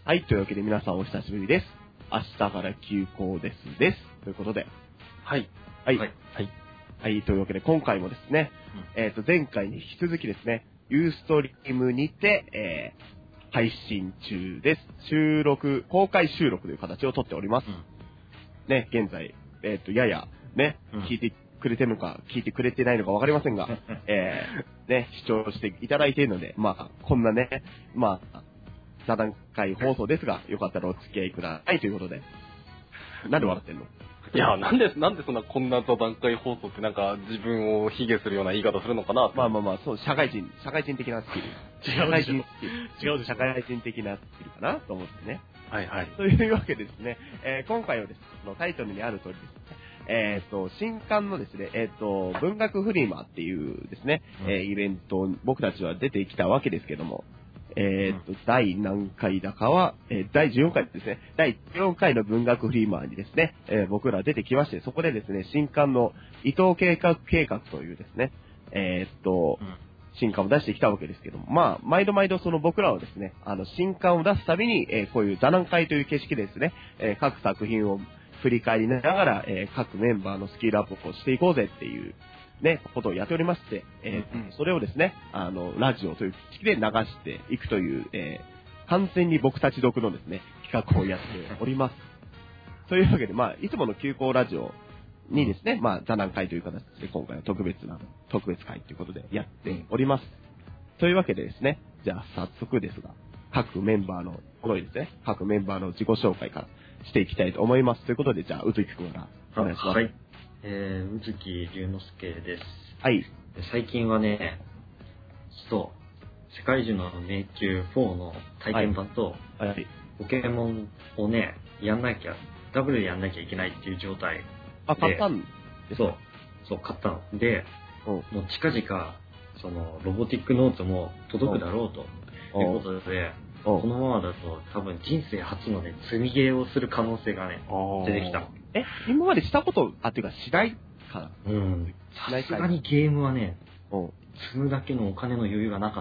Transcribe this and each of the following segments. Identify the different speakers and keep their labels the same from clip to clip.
Speaker 1: はい、というわけで皆さんお久しぶりです。明日から休校です。ということで。
Speaker 2: はい。
Speaker 1: はい。はい。はい、というわけで今回もですね、前回に引き続きですね、ユーストリームにて、配信中です。公開収録という形をとっております。ね、現在、やや、ね、聞いてくれてるのか、聞いてくれてないのかわかりませんが、ね、視聴していただいているので、まあ、こんなね、まあ、座談会放送ですが、よかったらお付き合いくださいということで。なんで笑ってんの？
Speaker 2: いや、なんでそんなこんな座談会放送ってなんか自分を卑下するような言い方するのかなって。
Speaker 1: まあ、そう、社会人的なスキル。
Speaker 2: 違うでしょ。
Speaker 1: 違うでしょ。社会人的なスキルかなと思ってね。
Speaker 2: はいはい。
Speaker 1: というわけでですね、今回はですね、タイトルにある通りですね、新刊のですね、文学フリマっていうですね、イベントを僕たちは出てきたわけですけども、第何回だかは、第14回ですね。第14回の文学フリーマーにですね、僕ら出てきまして、そこでですね、新刊の伊藤計画というですね、新刊を出してきたわけですけども、まあ、毎度その僕らはですね、新刊を出すたびに、こういう座談会という形式でですね、各作品を振り返りながら、各メンバーのスキルアップをしていこうぜっていう、ね、ことをやっておりまして、それをですね、ラジオという形式で流していくという、完全に僕たち独のですね、企画をやっております。というわけで、まあ、いつもの休校ラジオにですね、まあ、座談会という形で今回は特別会ということでやっております。というわけでですね、じゃあ早速ですが、各メンバーの自己紹介からしていきたいと思います。ということで、じゃあ、宇月君からお願いします。
Speaker 3: はい。宇月龍之介です。
Speaker 1: はい。
Speaker 3: 最近はね、世界中の迷宮4の体験版と、
Speaker 1: はい。
Speaker 3: ポケモンをね、ダブルでやんなきゃいけないっていう状態で。
Speaker 1: あ、買ったんですか？
Speaker 3: そう、買ったの。で、もう近々、ロボティックノートも届くだろうということで、このままだと多分人生初のね、積みゲーをする可能性がね、出てきた。
Speaker 1: 今までしたことっていうかしないかな？
Speaker 3: さすがにゲームはね、積むだけのお金の余裕がなかった。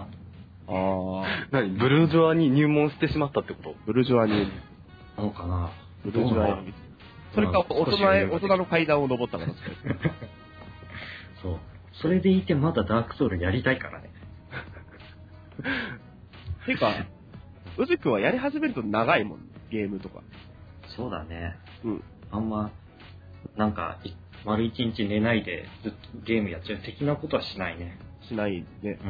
Speaker 2: 何？ブルジョアに入門してしまったってこと？
Speaker 1: ブルジョアに。
Speaker 3: なのかな？
Speaker 1: ブルジョアに。それか、大人の階段を登ったからですか？
Speaker 3: そう。それでいてまだダークソウルやりたいからね。
Speaker 1: ていうか、宇治くんはやり始めると長いもん、ゲームとか。
Speaker 3: そうだね。あんま、なんか、丸一日寝ないでずっとゲームやっちゃう的なことはしないね。
Speaker 1: しないね。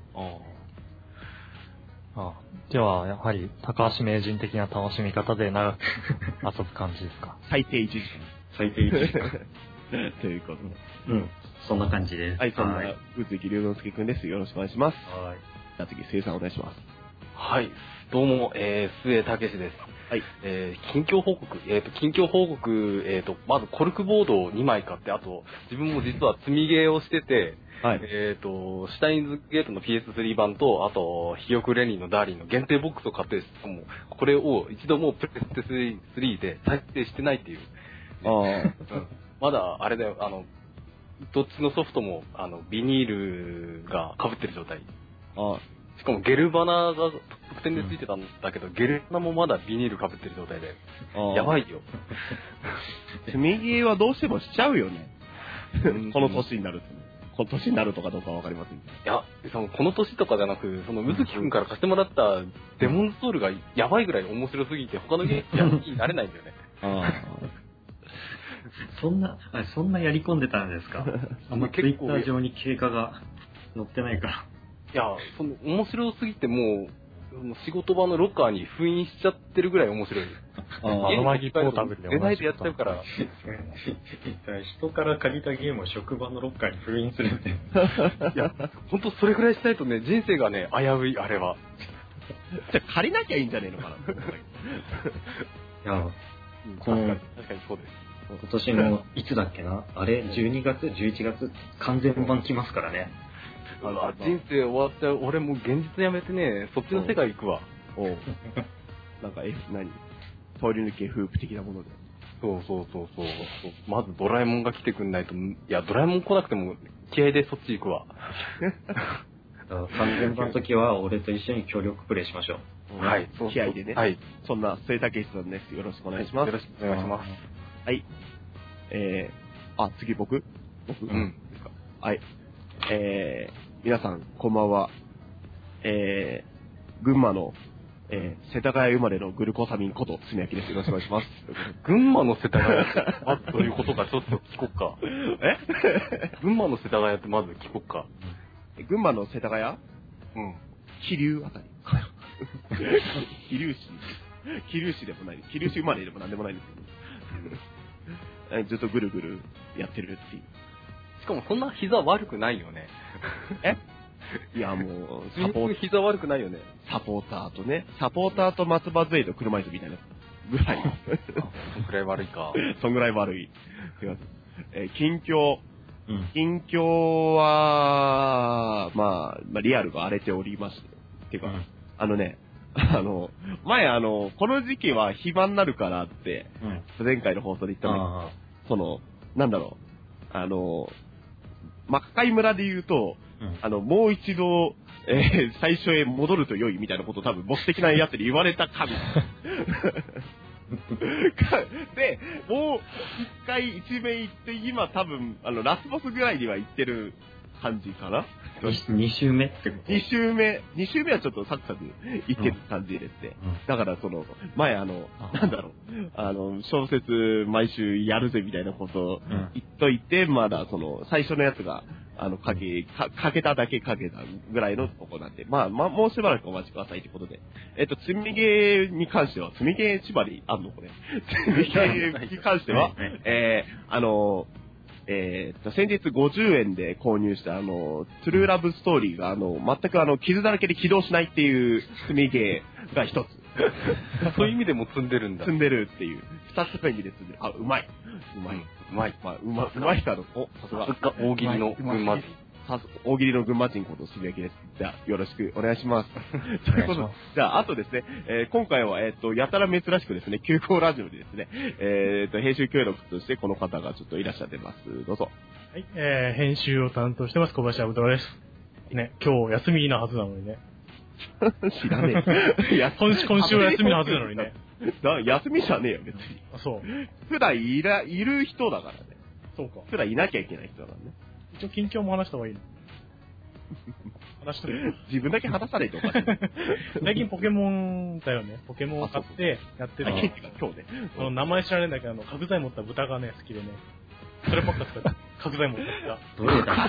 Speaker 4: では、やはり、高橋名人的な楽しみ方で長く遊ぶ感じですか？
Speaker 1: 最低1時間。
Speaker 3: 最低1時間。
Speaker 1: ということで。
Speaker 3: そんな感じです。
Speaker 1: はい、そんな、宇月龍之介くんです。よろしくお願いします。
Speaker 3: はい。
Speaker 1: じゃあ次、せいさんお願いします。
Speaker 2: はい。どうも、末武史です。
Speaker 1: はい。
Speaker 2: 近況報告、まずコルクボードを2枚買って、あと、自分も実は積みゲーをしてて、
Speaker 1: はい。
Speaker 2: シュタインズゲートの PS3 版と、あと、ヒヨクレニーのダーリンの限定ボックスを買って、もうこれを一度もうプレステ3で再生してないっていう。まだ、あれだよ、どっちのソフトも、ビニールが被ってる状態。しかもゲルバナが特典でついてたんだけど、ゲルバナもまだビニール被ってる状態で。やばいよ。
Speaker 1: 積みゲーはどうしてもしちゃうよね。この年になると。この年になるとかどうかわかりませんけど。
Speaker 2: いや、この年とかじゃなく、宇月くんから貸してもらったデモンズソウルがやばいぐらい面白すぎて、他のゲームになれないんだよね。
Speaker 3: そんなやり込んでたんですか？あんまツイッター上に経過が載ってないから。
Speaker 2: いや、面白すぎてもう、仕事場のロッカーに封印しちゃってるぐらい面白い。
Speaker 4: アマギポータブルで
Speaker 2: 出ないでやっちゃうから。
Speaker 3: 人から借りたゲームを職場のロッカーに封印するって。
Speaker 2: いや、ほんとそれぐらいしないとね、人生がね、危うい、あれは。
Speaker 1: じゃあ借りなきゃいいんじゃねえのかな。い
Speaker 3: や、
Speaker 2: 確かにそうです。
Speaker 3: 今年の、いつだっけな？あれ、12月 ?11 月完全版来ますからね。
Speaker 2: 人生終わっちゃう。俺もう現実やめてね、そっちの世界行くわ。
Speaker 1: なんか、通り抜けフープ的なもので。
Speaker 2: そう。まずドラえもんが来てくんないと、いや、ドラえもん来なくても気合でそっち行くわ。
Speaker 3: 完全版の時は俺と一緒に協力プレイしましょう。
Speaker 2: はい。
Speaker 1: 気合でね。
Speaker 2: はい。
Speaker 1: そんな末竹さんです。よろしくお願いします。
Speaker 2: よろしくお願いします。
Speaker 1: はい。次僕ですか。はい。皆さん、こんばんは。群馬の、世田谷生まれのグルコサミンこと、すみやきです。よろしくお願いします。
Speaker 2: 群馬の世田谷って、まずどういうことかちょっと聞こっか。群馬の世田谷ってまず聞こっか。
Speaker 1: 群馬の世田谷桐生あたり。桐生市でもない。桐生市生まれでもなんでもないんですけど。ずっとぐるぐるやってるっていう。
Speaker 2: しかもそんな膝悪くないよね。
Speaker 1: いやもう、
Speaker 2: 膝悪くないよね。
Speaker 1: サポーターと松葉杖と車椅子みたいなぐらい。
Speaker 2: そんぐらい悪いか。
Speaker 1: そんぐらい悪い。近況は、まあ、リアルが荒れておりまして。てか、前この時期は暇になるからって、前回の放送で言ったのに、なんだろう、魔界村で言うと、もう一度、最初へ戻ると良いみたいなことを多分ボス的なやつに言われた神。で、もう一回一面行って、今多分、ラスボスぐらいには行ってる感じかな。
Speaker 3: 2周目ってこと
Speaker 1: ?2 周目はちょっとサクサク行ってる感じですね。だから前なんだろう、小説毎週やるぜみたいなことを言っといて、まだ最初のやつが、かけたぐらいのとこなんで、まあ、もうしばらくお待ちくださいということで。積みゲーに関しては、積みゲー縛りあんのこれ。積みゲーに関しては、先日50円で購入したトゥルーラブストーリーが全く傷だらけで起動しないっていう積みゲーが一つ。
Speaker 2: そういう意味でも積んでるんだ。
Speaker 1: 積んでるっていう。二つの意味で積んでる。うまいかさすが。
Speaker 2: 大喜利の群馬人。
Speaker 1: 大喜利の群馬人ことすみやきです。じゃあ、よろしくお願いします。ということで、じゃあ、あとですね、今回は、やたら珍しくですね、休校ラジオでですね、編集協力としてこの方がちょっといらっしゃってます。どうぞ。
Speaker 5: はい、編集を担当してます、小林アブドラです。ね、今日休みなはずなのにね。
Speaker 1: 知らねえ。
Speaker 5: 今週は休みなはずなのにね。
Speaker 1: 休みじゃねえよ、別に。
Speaker 5: そう。
Speaker 1: 普段いる人だからね。
Speaker 5: そうか。
Speaker 1: 普段いなきゃいけない人だからね。
Speaker 5: 一応近況も話した方がいいの。話してる。
Speaker 1: 自分だけ話さないとおかしい。
Speaker 5: 最近ポケモンだよね。ポケモンを買ってやってる。
Speaker 1: 今日ね。
Speaker 5: 名前知らないんだけど、角材持った豚がね、好きでね。そればっか使って、角材持った豚。
Speaker 3: どれだ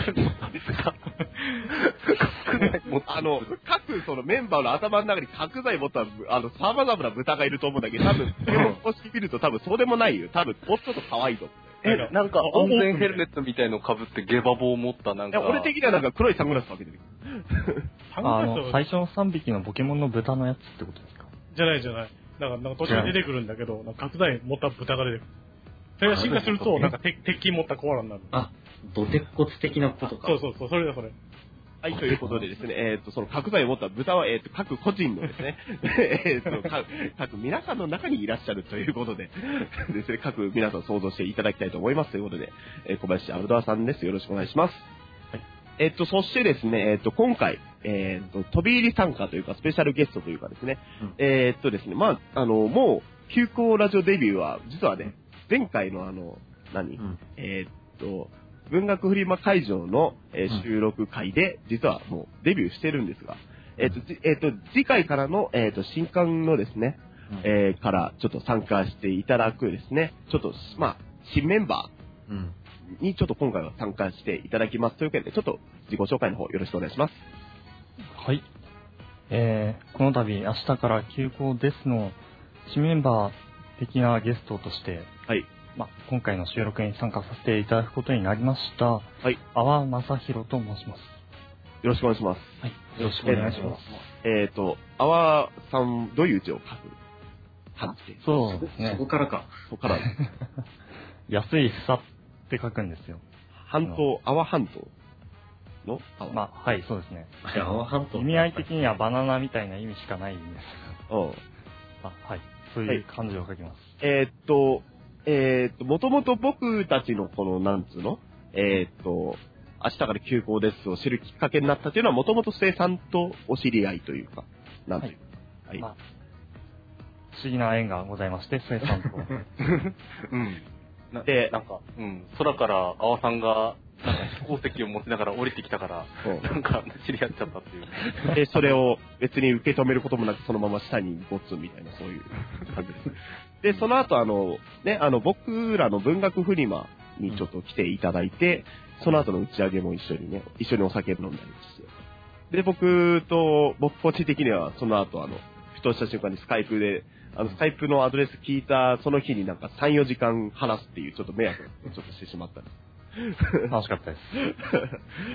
Speaker 1: 各メンバーの頭の中に角材持った様々な豚がいると思うんだけど、多分、公式見ると多分そうでもないよ。多分、もうちょっと可愛いと思う。
Speaker 2: なんか安全ヘルメットみたいの被ってゲバ棒を持ったなんか。
Speaker 1: 俺的にはなんか黒いサングラスかけてる。
Speaker 4: 最初の3匹のポケモンの豚のやつってことですか？
Speaker 5: じゃない。なんか途中で出てくるんだけど、なんか角材持った豚が出てくる。それが進化すると、なんか鉄筋持ったコアラになる。
Speaker 3: ド鉄骨的なことか。
Speaker 5: そう、それだ、それ。
Speaker 1: はい、ということでですね、その角材を持った豚は、各個人のですね、各皆さんの中にいらっしゃるということで、ですね、各皆さん想像していただきたいと思いますということで、小林アブドラさんです。よろしくお願いします。はい、そしてですね、今回、飛び入り参加というか、スペシャルゲストというかですね、ですね、まあ、もう、休校ラジオデビューは、実はね、前回の文学フリマ会場の、収録会で、実はもうデビューしてるんですが、次回からの、新刊のですね、からちょっと参加していただくですね、ちょっと、まあ、新メンバーにちょっと今回は参加していただきますというわけで、ちょっと自己紹介の方よろしくお願いします。
Speaker 4: はい。この度、明日から休校ですの、新メンバー的なゲストとして、
Speaker 1: はい。
Speaker 4: 今回の収録に参加させていただくことになりました。はい。阿波正宏と申します。
Speaker 1: よろしくお願いします。
Speaker 4: はい。よろしくお願いします。
Speaker 1: 阿波さん、どういう字を書く感じで？
Speaker 4: そうですね。
Speaker 3: そこからか。
Speaker 1: そこから。
Speaker 4: 安い房って書くんですよ。
Speaker 1: 阿波半島の
Speaker 4: はい、そうですね。
Speaker 3: 阿波半島。
Speaker 4: 意味合い的にはバナナみたいな意味しかないんです。はい。そういう漢字を書きます。
Speaker 1: もともと僕たちのこの、なんつうの明日から休校ですを知るきっかけになったというのは、もともと生さんとお知り合いというか、なんというか。 はい。
Speaker 4: まあ、不思議な縁がございまして、スエさんと。
Speaker 2: うん。
Speaker 1: で
Speaker 2: なんか、空から阿波さんが、なんか飛行石を持ちながら降りてきたから、なんか知り合っちゃったっていう。
Speaker 1: で、それを別に受け止めることもなく、そのまま下にゴツンみたいな、そういう感じです。で、その後僕らの文学フリマにちょっと来ていただいて、その後の打ち上げも一緒にお酒飲んだりして。で、僕個人的にはその後ふとした瞬間にスカイプで、スカイプのアドレス聞いたその日になんか3、4時間話すっていうちょっと迷惑をちょっとしてしまったんです。
Speaker 4: 楽しかったです。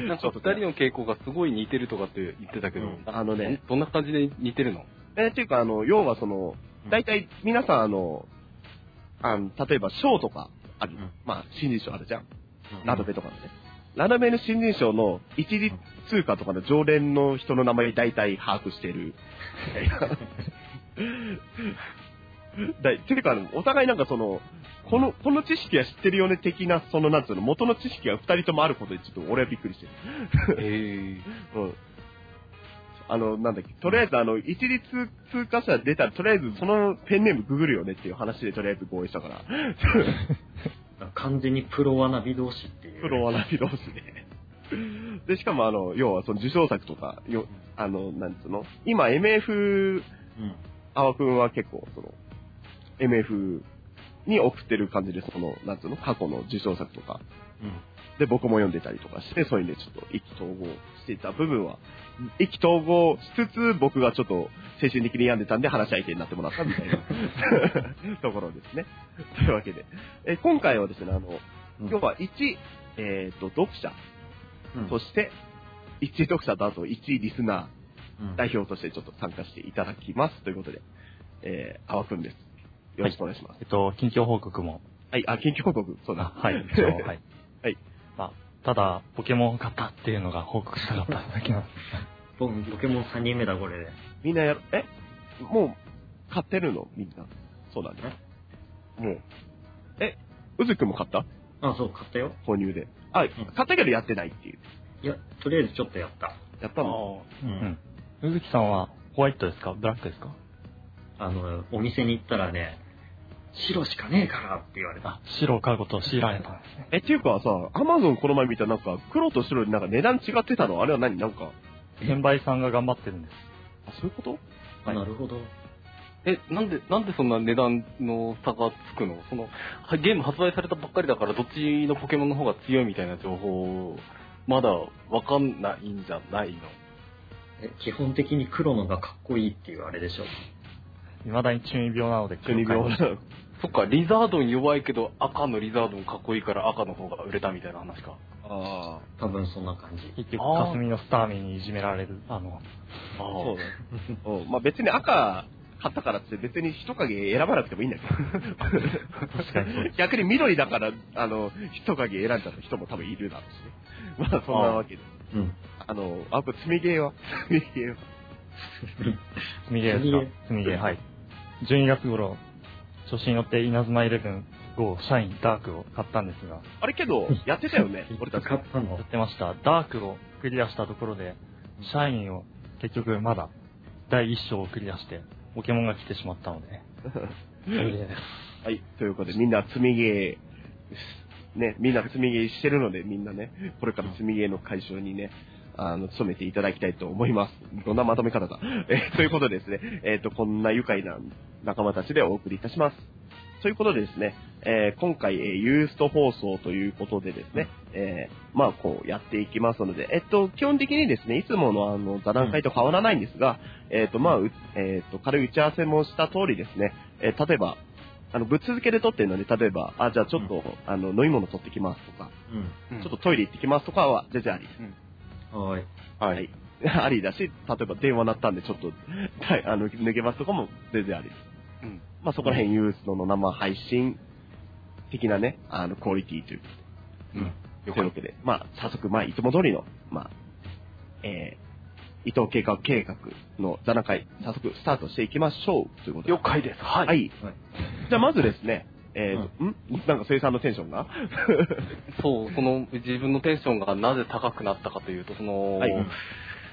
Speaker 2: なんか二人の傾向がすごい似てるとかって言ってたけど、どんな感じで似てるの？
Speaker 1: っていうか要は大体皆さん例えば賞とかある、まあ新人賞あるじゃん。ラノベとかのね。ラノベの新人賞の一律通貨とかの常連の人の名前大体把握してる。ていうかお互いなんかこの知識は知ってるよね的ななんつうの元の知識が二人ともあることでちょっと俺はびっくりしてる。なんだっけ、とりあえず一律通貨者出たらとりあえずそのペンネームググるよねっていう話でとりあえず合意したから。
Speaker 3: 完全にプロわなび同士っていう。
Speaker 1: プロわなび同士で。で、しかも要は受賞作とか、なんつうの今 MF、阿波くんは結構MF に送ってる感じでなんつうの過去の受賞作とか、で僕も読んでたりとかして、そういうのでちょっと意気投合していた部分は、意気投合しつつ僕がちょっと精神的に病んでたんで話し相手になってもらったみたいなところですね。というわけで、今回はですね、今日は1、読者、そして1読者とあと1リスナー、代表としてちょっと参加していただきますということで、阿波くんです。よろしくお願いします。
Speaker 4: 近況報告も。
Speaker 1: はい、近況報告、そうだ。
Speaker 4: はい、はい。はい。まあ、ただ、ポケモンを買ったっていうのが報告したかっただけなんです。
Speaker 3: ポケモン3人目だ、これで。
Speaker 1: みんなもう、買ってるのみんな。そうだね。もう。うずくんも買った？
Speaker 3: あ、そう、買ったよ。
Speaker 1: 購入で。買ったけどやってないっていう。
Speaker 3: いや、とりあえずちょっとやった。
Speaker 1: やったの？
Speaker 4: うずきさんはホワイトですか？ブラックですか？
Speaker 3: お店に行ったらね、白しかねえからって言われた。
Speaker 4: 白を買うことを強いられたんですね。
Speaker 1: っていうかさ、アマゾンこの前見たなんか黒と白でなんか値段違ってたの？あれは何？なんか。
Speaker 4: 転売さんが頑張ってるんです。
Speaker 1: そういうこと？
Speaker 3: はい、なるほど。
Speaker 2: なんでそんな値段の差がつくの？ゲーム発売されたばっかりだからどっちのポケモンの方が強いみたいな情報、まだわかんないんじゃないの？
Speaker 3: 基本的に黒のがかっこいいっていうあれでしょ。
Speaker 4: 未だに中二病なので
Speaker 1: 中二病。
Speaker 2: そっか、リザードン弱いけど赤のリザードンかっこいいから赤の方が売れたみたいな話か。
Speaker 3: 多分そんな感じ。
Speaker 4: 結局、霞のスターミーにいじめられる、
Speaker 1: そうね。まあ別に赤買ったからって別に人影選ばなくてもいいんだけど。
Speaker 4: 確かにそう。
Speaker 1: 逆に緑だから、人影選んじゃった人も多分いるだろうしね。まあそんなわけで。これ積みゲーは
Speaker 4: 積みゲーですか？積みゲー、はい。12月頃、調子に乗って稲妻11号シャインダークを買ったんですが。
Speaker 1: あれけど、やってたよね、俺たち。
Speaker 3: 買ったの？
Speaker 4: やってました。ダークをクリアしたところで、シャインを結局まだ第1章をクリアして、ポケモンが来てしまったので、積みゲーです。
Speaker 1: はい、ということでみんな積みゲー、ね、みんな積みゲーしてるので、みんなね、これから積みゲーの解消にね、努めていただきたいと思います。どんなまとめ方だ。ということでですね、こんな愉快な仲間たちでお送りいたします。ということでですね、今回、ユースト放送ということでですね、まあ、こうやっていきますので、基本的にですね、いつもの座談会と変わらないんですが、まあ、軽い打ち合わせもした通りですね、例えば、ぶっ続けで撮ってるので、例えば、じゃあちょっと、飲み物取ってきますとか、ちょっとトイレ行ってきますとかは全然あり。
Speaker 3: はい。
Speaker 1: はい。ありだし、例えば電話鳴ったんでちょっと、抜けますとかも全然ありです。まあそこら辺ユースの生配信的なね、クオリティという。というわけで、まあ早速、まあいつも通りの、まあ、伊藤計画の座談会、早速スタートしていきましょうということで。
Speaker 2: 了解です。はい。
Speaker 1: はい。じゃあまずですね、なんか生産のテンションが
Speaker 2: そう、自分のテンションがなぜ高くなったかというと、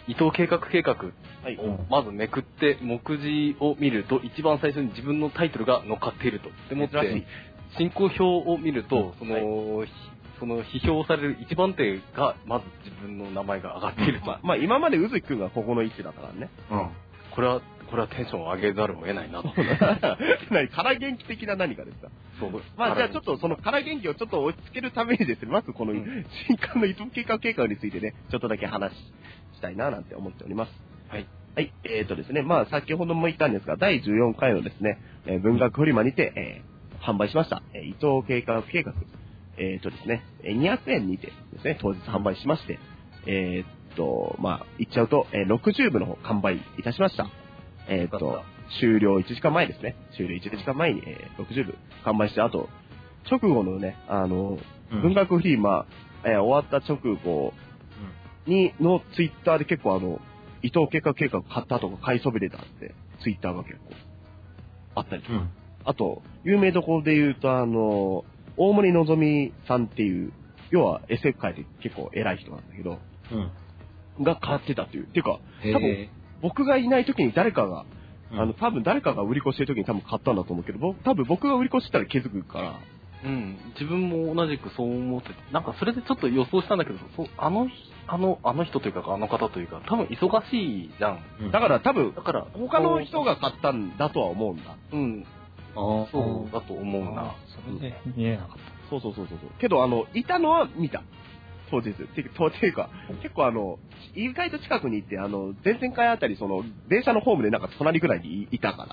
Speaker 2: 伊藤計画計画
Speaker 1: はい。
Speaker 2: をまずめくって、目次を見ると、一番最初に自分のタイトルが乗っかっていると。でもっ
Speaker 1: 珍しい
Speaker 2: て、進行表を見ると、その批評される一番手が、まず自分の名前が上がっていると。
Speaker 1: まあ今まで宇月くんがここの位置だからね。
Speaker 2: これはテンションを上げざるを得ないなと。
Speaker 1: 何空元気的な何かですか？
Speaker 2: そう。
Speaker 1: まあじゃあちょっとその空元気をちょっと落ち着けるためにですね、まずこの新刊の伊藤計画計画についてね、ちょっとだけ話したいななんて思っております。
Speaker 2: はい。
Speaker 1: はい。ですね、まあ先ほども言ったんですが、第14回のですね、文学フリマにて、販売しました、伊藤計画計画。ですね、200円にてですね、当日販売しまして、まあ、言っちゃうと、60部の方完売いたしました。終了1時間前ですね。終了1時間前に、60部完売して、あと、直後のね、文学フリマ、終わった直後のツイッターで結構伊藤計画計画買ったとか買いそびれたってツイッターが結構あったりとか。あと、有名どころで言うと大森のぞみさんっていう、要は SF 界で結構偉い人なんだけど、が買ってたっていう。っていうか、多分、僕がいない時に誰かが、多分誰かが売り越してる時に多分買ったんだと思うけど、多分僕が売り越したら気づくから。
Speaker 2: 自分も同じくそう思ってて、なんかそれでちょっと予想したんだけど、あの人というか、あの方というか、多分忙しいじゃん。
Speaker 1: だから多分、他の人が買ったんだとは思うんだ。
Speaker 2: そうだと思うな。
Speaker 4: それで見えなかった。
Speaker 1: そう。けど、いたのは見た。当日。っていうか、結構意外と近くに行って、前々回あたり、電車のホームでなんか隣ぐらいにいたから、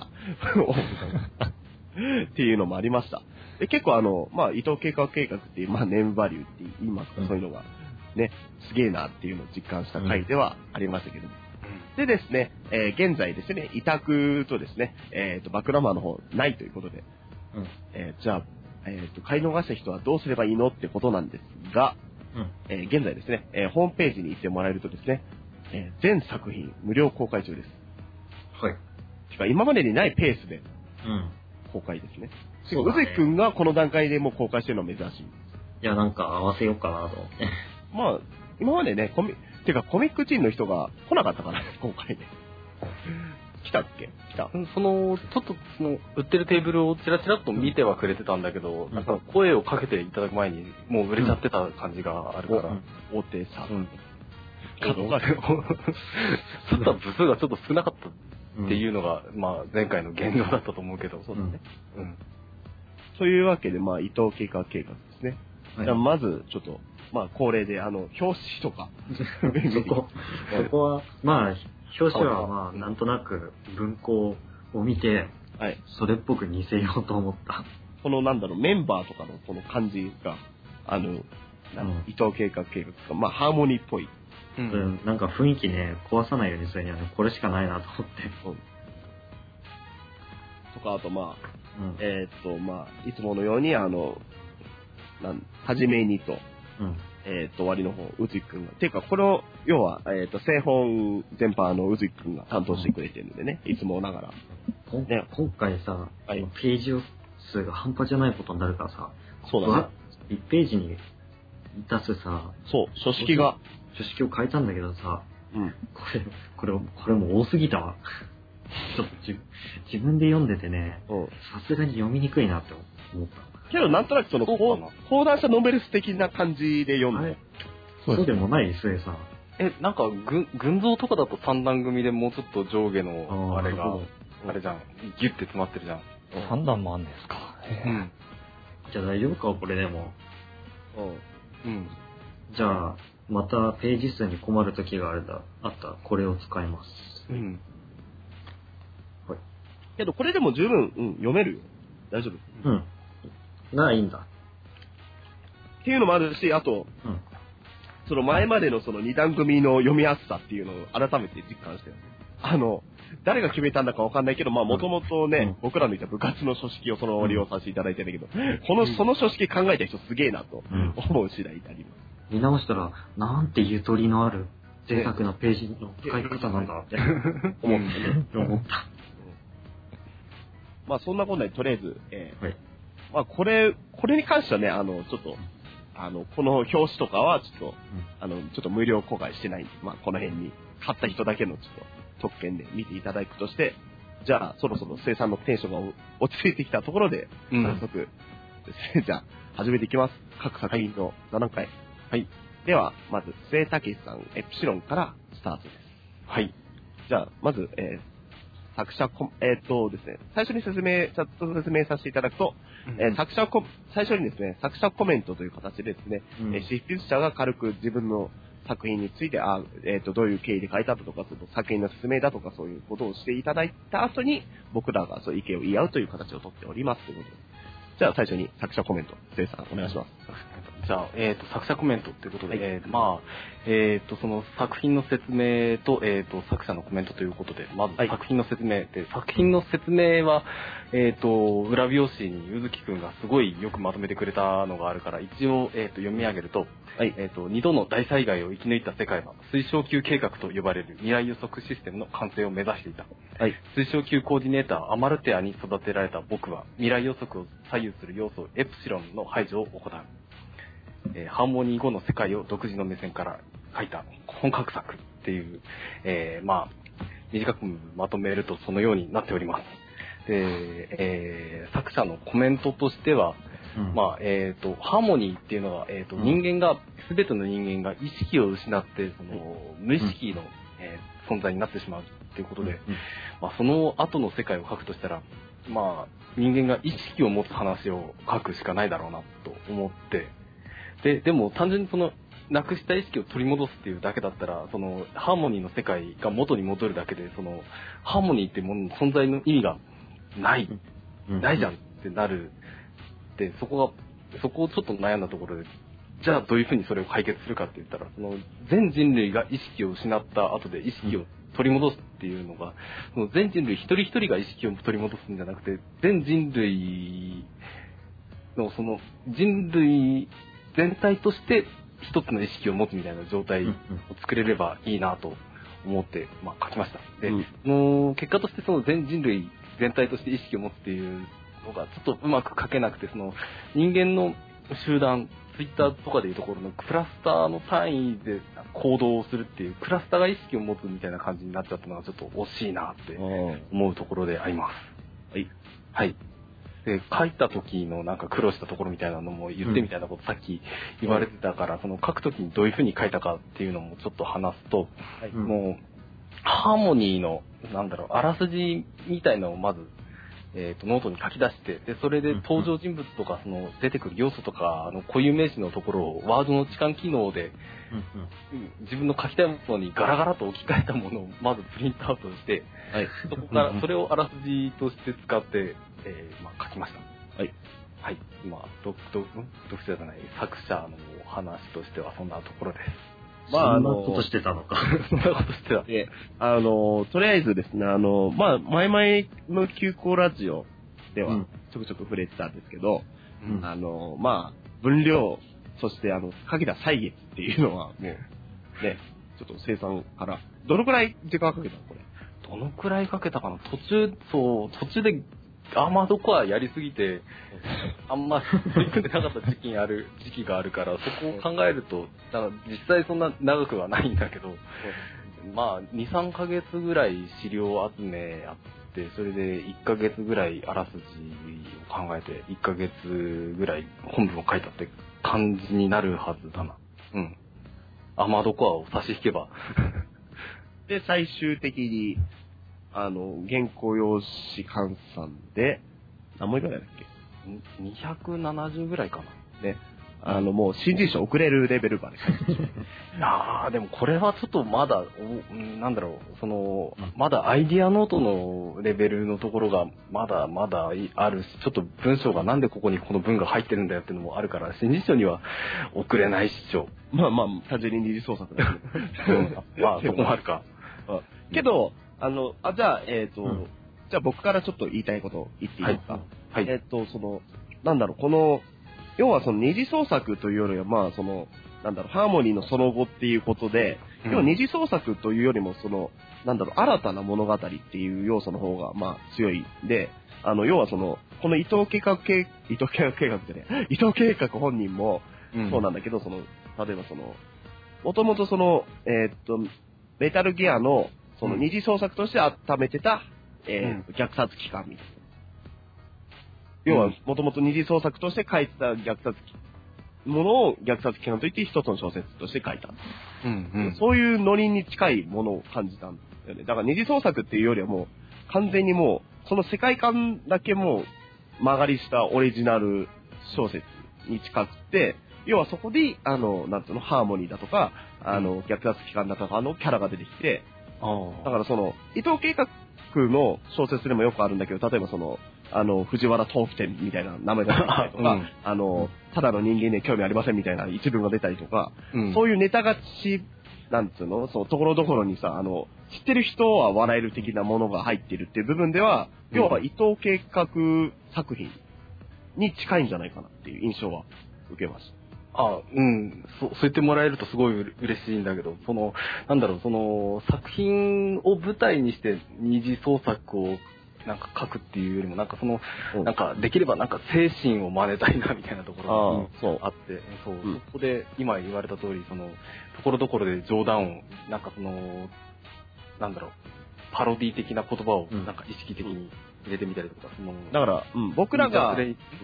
Speaker 1: っていうのもありました。で、結構まあ、伊藤計画計画っていう、まあ、ネームバリューって言いますか、そういうのが、ね、すげえなっていうのを実感した回ではありましたけども。でですね、現在ですね、委託とですね、バックナンバーの方ないということで、じゃあ、買い逃した人はどうすればいいのってことなんですが、現在ですね、ホームページに行ってもらえるとですね、全作品無料公開中です。
Speaker 3: はい。
Speaker 1: しか今までにないペースで公開ですね。うずいくんがこの段階でもう公開してるのは珍しい。
Speaker 3: いや、なんか合わせようかなと思って。
Speaker 1: まあ、今までね、コミックチームの人が来なかったからね、今回ね。来たっけ？来た。
Speaker 2: ちょっと売ってるテーブルをチラチラっと見てはくれてたんだけど、なんか声をかけていただく前にもう売れちゃってた感じがあるから。
Speaker 1: 大手さ。
Speaker 2: 角が、ちょっと部数がちょっと少なかったっていうのが、まあ前回の現状だったと思うけど。
Speaker 1: そうだね。というわけで、まあ、伊藤計画計画ですね。じゃあまず、ちょっと、まあ、恒例で、表紙とか。
Speaker 3: そこは、まあ、表紙は、まあ、なんとなく文庫を見て、
Speaker 1: はい。
Speaker 3: それっぽく似せようと思った。
Speaker 1: この、メンバーとかのこの感じが、伊藤計画計画とか、まあ、ハーモニーっぽい。
Speaker 3: なんか雰囲気ね、壊さないようにするにはね、これしかないなと思って。
Speaker 1: とか、あと、まあ、まあ、いつものように、はじめにと、終わりの方、うずいくんが。ていうか、これを、要は、製本全般うずいくんが担当してくれてるんでね、いつもながら。
Speaker 3: 今回さ、ページ数が半端じゃないことになるからさ、
Speaker 1: そうだね。
Speaker 3: 1ページに出すさ、
Speaker 1: そう、書式を
Speaker 3: 変えたんだけどさ、これも多すぎたわ。ちょっと自分で読んでてね、さすがに読みにくいなって思った。
Speaker 1: けどなんとなく講談社ノベルス的な感じで読んで。
Speaker 3: そうでもないスエさん。
Speaker 2: なんか群像とかだと3段組でもうちょっと上下のあれが、あれじゃん、ギュッて詰まってるじゃん。
Speaker 4: 3段もあんですか。
Speaker 3: じゃあ大丈夫かこれでも。じゃあ、またページ数に困る時があったらこれを使います。
Speaker 1: けどこれでも十分、読めるよ。大丈夫。
Speaker 3: ならいいんだ。
Speaker 1: っていうのもあるし、あと、その前までのその2段組の読みやすさっていうのを改めて実感してる。誰が決めたんだかわかんないけど、まあもともとね、僕らのいた部活の書式をそのまま利用させていただいてるんだけど、その書式考えた人すげえなと思う次第であります。
Speaker 3: 見直したら、なんてゆとりのある贅沢なページの使い方なんだって思った。
Speaker 1: まあそんなことない、とりあえず、まあこれに関してはね、ちょっと、この表紙とかはちょっと、ちょっと無料公開してないんで、まあこの辺に買った人だけのちょっと特権で見ていただくとして、じゃあそろそろ生産のテンションが落ち着いてきたところで、早速ですね、じゃあ始めていきます。各作品の座談会。はい。では、まず、末武さん、エプシロンからスタートです。はい。じゃあ、まず、作者ですね、最初にちょっと説明させていただくと、最初にですね、作者コメントという形でですね、執筆者が軽く自分の作品について、どういう経緯で書いたとか、その作品の説明だとか、そういうことをしていただいた後に、僕らがそういう意見を言い合うという形をとっておりますということで。じゃあ、最初に作者コメント、せいさん、お願いします。
Speaker 2: じゃあ、作者コメントということで、その作品の説明と、作者のコメントということで、まず作品の説明で、作品の説明は、裏表紙にゆずきくんがすごいよくまとめてくれたのがあるから、一応、読み上げると、2度の大災害を生き抜いた世界は、水晶級計画と呼ばれる未来予測システムの完成を目指していた。水晶級コーディネーター、アマルテアに育てられた僕は、未来予測を左右する要素、エプシロンの排除を行う。ハーモニー後の世界を独自の目線から書いた本格作っていう、短くまとめるとそのようになっております。で、作者のコメントとしては、ハーモニーっていうのは、人間が、すべての人間が意識を失って、その、無意識の、存在になってしまうっていうことで、その後の世界を書くとしたら、人間が意識を持つ話を書くしかないだろうなと思って、でも単純にその、なくした意識を取り戻すっていうだけだったら、その、ハーモニーの世界が元に戻るだけで、その、ハーモニーっていうものの存在の意味がないじゃんってなる。で、そこをちょっと悩んだところで、じゃあどういうふうにそれを解決するかって言ったら、その、全人類が意識を失った後で意識を取り戻すっていうのが、その全人類一人一人が意識を取り戻すんじゃなくて、全人類のその、人類全体として一つの意識を持つみたいな状態を作れればいいなと思って、書きました。で、結果としてその全人類全体として意識を持つっていうのがちょっとうまく書けなくて、その人間の集団、ツイッターとかでいうところのクラスターの単位で行動をするっていう、クラスターが意識を持つみたいな感じになっちゃったのがちょっと惜しいなって思うところであります。はい。で、書いた時のなんか苦労したところみたいなのも言ってみたいなことさっき言われてたから、その書く時にどういう風に書いたかっていうのもちょっと話すと、もう、ハーモニーの、あらすじみたいのをまず、ノートに書き出して、で、それで登場人物とか、その、出てくる要素とか、固有名詞のところを、ワードの置換機能で、自分の書きたいものにガラガラと置き換えたものを、まずプリントアウトして、そこから、それをあらすじとして使って、書きました。はい。読者じゃない、作者のお話としてはそんなところです。
Speaker 3: そんなことしてたのか。
Speaker 2: そんなことしてた。
Speaker 1: で、とりあえずですね、前々の休校ラジオではちょくちょく触れてたんですけど、分量、そしてかけた歳月っていうのはもう、ね、ちょっと生産から、どのくらい時間かけたのこれ。
Speaker 2: どのくらいかけたかな、途中でアーマードコアやりすぎて、あんま取り組んでなかった時期があるから、そこを考えると、実際そんな長くはないんだけど、2、3ヶ月ぐらい資料集めやって、それで1ヶ月ぐらいあらすじを考えて、1ヶ月ぐらい本文を書いたって感じになるはずだな。アーマードコアを差し引けば。
Speaker 1: で、最終的に、原稿用紙換算で、何文字ぐらいだっけ
Speaker 2: ？270ぐらいかな。
Speaker 1: ね。もう新人賞遅れるレベルまで。
Speaker 2: でもこれはちょっとまだ、まだアイディアノートのレベルのところがまだあるし、ちょっと文章がなんでここにこの文が入ってるんだよっていうのもあるから、新人賞には遅れないっしょ。
Speaker 1: 単純に二次創作だね。
Speaker 2: そこもあるか。
Speaker 1: けど、じゃあ僕からちょっと言いたいこと言っていいですか？
Speaker 2: はい。
Speaker 1: 要はその二次創作というよりは、ハーモニーのその後っていうことで、要は二次創作というよりも、新たな物語っていう要素の方が、強いんで、要はこの伊藤計画本人もそうなんだけど、例えばもともとメタルギアの、その二次創作として温めてた、虐殺機関みたいな。要は、もともと二次創作として書いてた虐殺ものを虐殺機関といって一つの小説として書いた。そういうノリに近いものを感じたんだよね。だから二次創作っていうよりはもう、完全にもう、その世界観だけもう、曲がりしたオリジナル小説に近くて、要はそこで、なんていうの、ハーモニーだとか、虐殺機関だとか、キャラが出てきて、だからその、伊藤計画の小説でもよくあるんだけど、例えばその、藤原豆腐店みたいな名前が出てきたりとか、ただの人間に興味ありませんみたいな一文が出たりとか、そういうネタがなんつうの、そのところどころにさ、知ってる人は笑える的なものが入ってるっていう部分では、要は伊藤計画作品に近いんじゃないかなっていう印象は受けました。
Speaker 2: そう言ってもらえるとすごい嬉しいんだけど、なんだろう、作品を舞台にして二次創作をなんか書くっていうよりも、なんかなんかできればなんか精神を真似たいなみたいなところがあって、そこで今言われた通り、ところどころで冗談を、なんかなんだろう、パロディ的な言葉をなんか意識的に入れてみたりとか、
Speaker 1: だから、僕らが、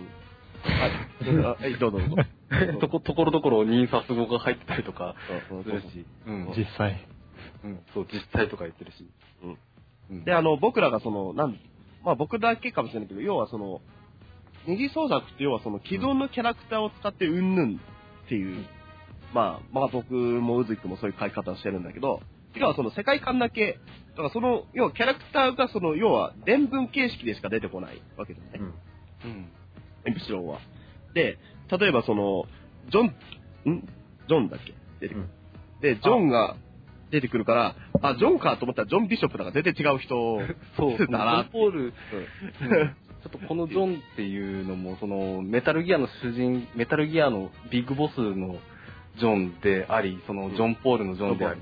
Speaker 1: どうぞ。
Speaker 2: ところどころ印刷語が入ってたりとかするし、
Speaker 4: 実際。
Speaker 2: そう、実際とか言ってるし。
Speaker 1: で、僕らがまあ僕だけかもしれないけど、要は二次創作って要は既存のキャラクターを使ってうんぬんっていう、まあ僕もうずいくんもそういう書き方をしてるんだけど、要は世界観だけ、だから要はキャラクターが要は伝聞形式でしか出てこないわけですね。エプシロンは。で、例えばジョンだっけ出てくる。で、ジョンが出てくるから、ジョンかと思ったらジョン・ビショップだから全然違う人
Speaker 2: そう
Speaker 1: だな。
Speaker 2: ジョン・ポール、ちょっとこのジョンっていうのも、メタルギアのビッグボスのジョンであり、ジョン・ポールのジョンであり、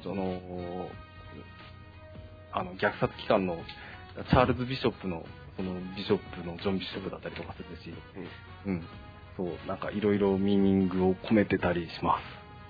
Speaker 2: 虐殺機関のチャールズ・ビショップの、ビショップのジョン・ビショップだったりとかするし、そう、なんかいろいろミーニングを込めてたりします。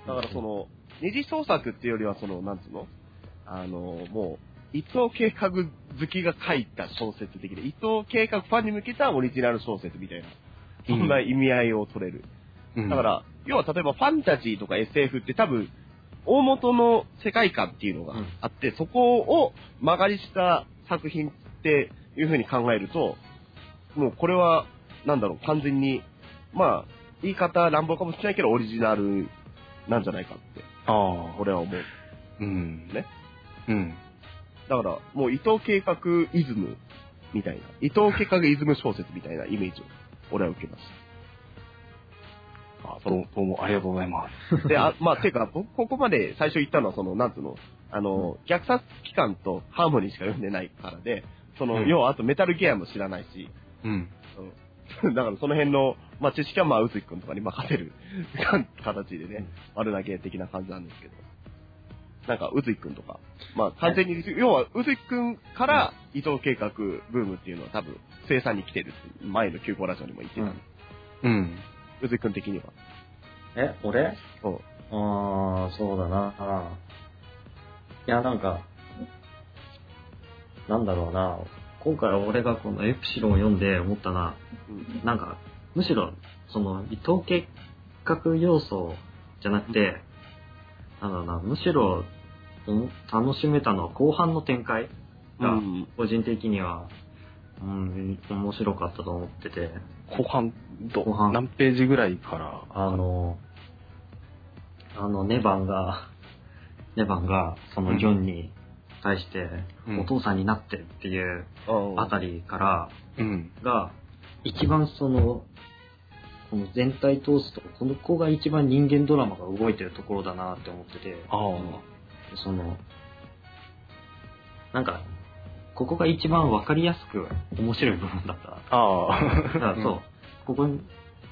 Speaker 1: だから二次創作っていうよりはなんつうのもう、伊藤計画好きが書いた小説的で、伊藤計画ファンに向けたオリジナル小説みたいな、そんな意味合いを取れる。だから、要は例えばファンタジーとか SF って多分、大元の世界観っていうのがあって、そこを曲がりした作品っていう風に考えると、もうこれは、なんだろう、完全に、まあ、言い方乱暴かもしれないけど、オリジナルなんじゃないかって、俺は思う。ね。だから、もう伊藤計画イズムみたいな、伊藤計画イズム小説みたいなイメージを、俺は受けました。
Speaker 2: どうもありがとうございます。
Speaker 1: で、まあ、てか、ここまで最初言ったのは、なんつうの、虐殺機関とハーモニーしか読んでないからで、要はあとメタルギアも知らないし、だからその辺の、まあ、知識はまあ、うずきくんとかに任せる形でね、丸投げ的な感じなんですけど。なんか、うずきくんとか、まあ、完全に、要は、うずきくんから伊藤計画ブームっていうのは多分、生産に来てるって、前の95ラジオにも言ってた。うずきくん的には。
Speaker 3: 俺？そうだな。いや、なんか、なんだろうな。今回俺がこのエプシロンを読んで思ったな、なんか、むしろ、伊藤計画要素じゃなくて、なんだろうな、むしろ、楽しめたのは後半の展開が、個人的には、面白かったと思ってて。
Speaker 2: 後半何ページぐらいから？
Speaker 3: ネバンが、ジョンに対して、お父さんになってっていうあたりから、が、一番この全体通すと、この子が一番人間ドラマが動いてるところだなって思ってて、なんか、ここが一番わかりやすく面白い部分だった。だからそう、ここに、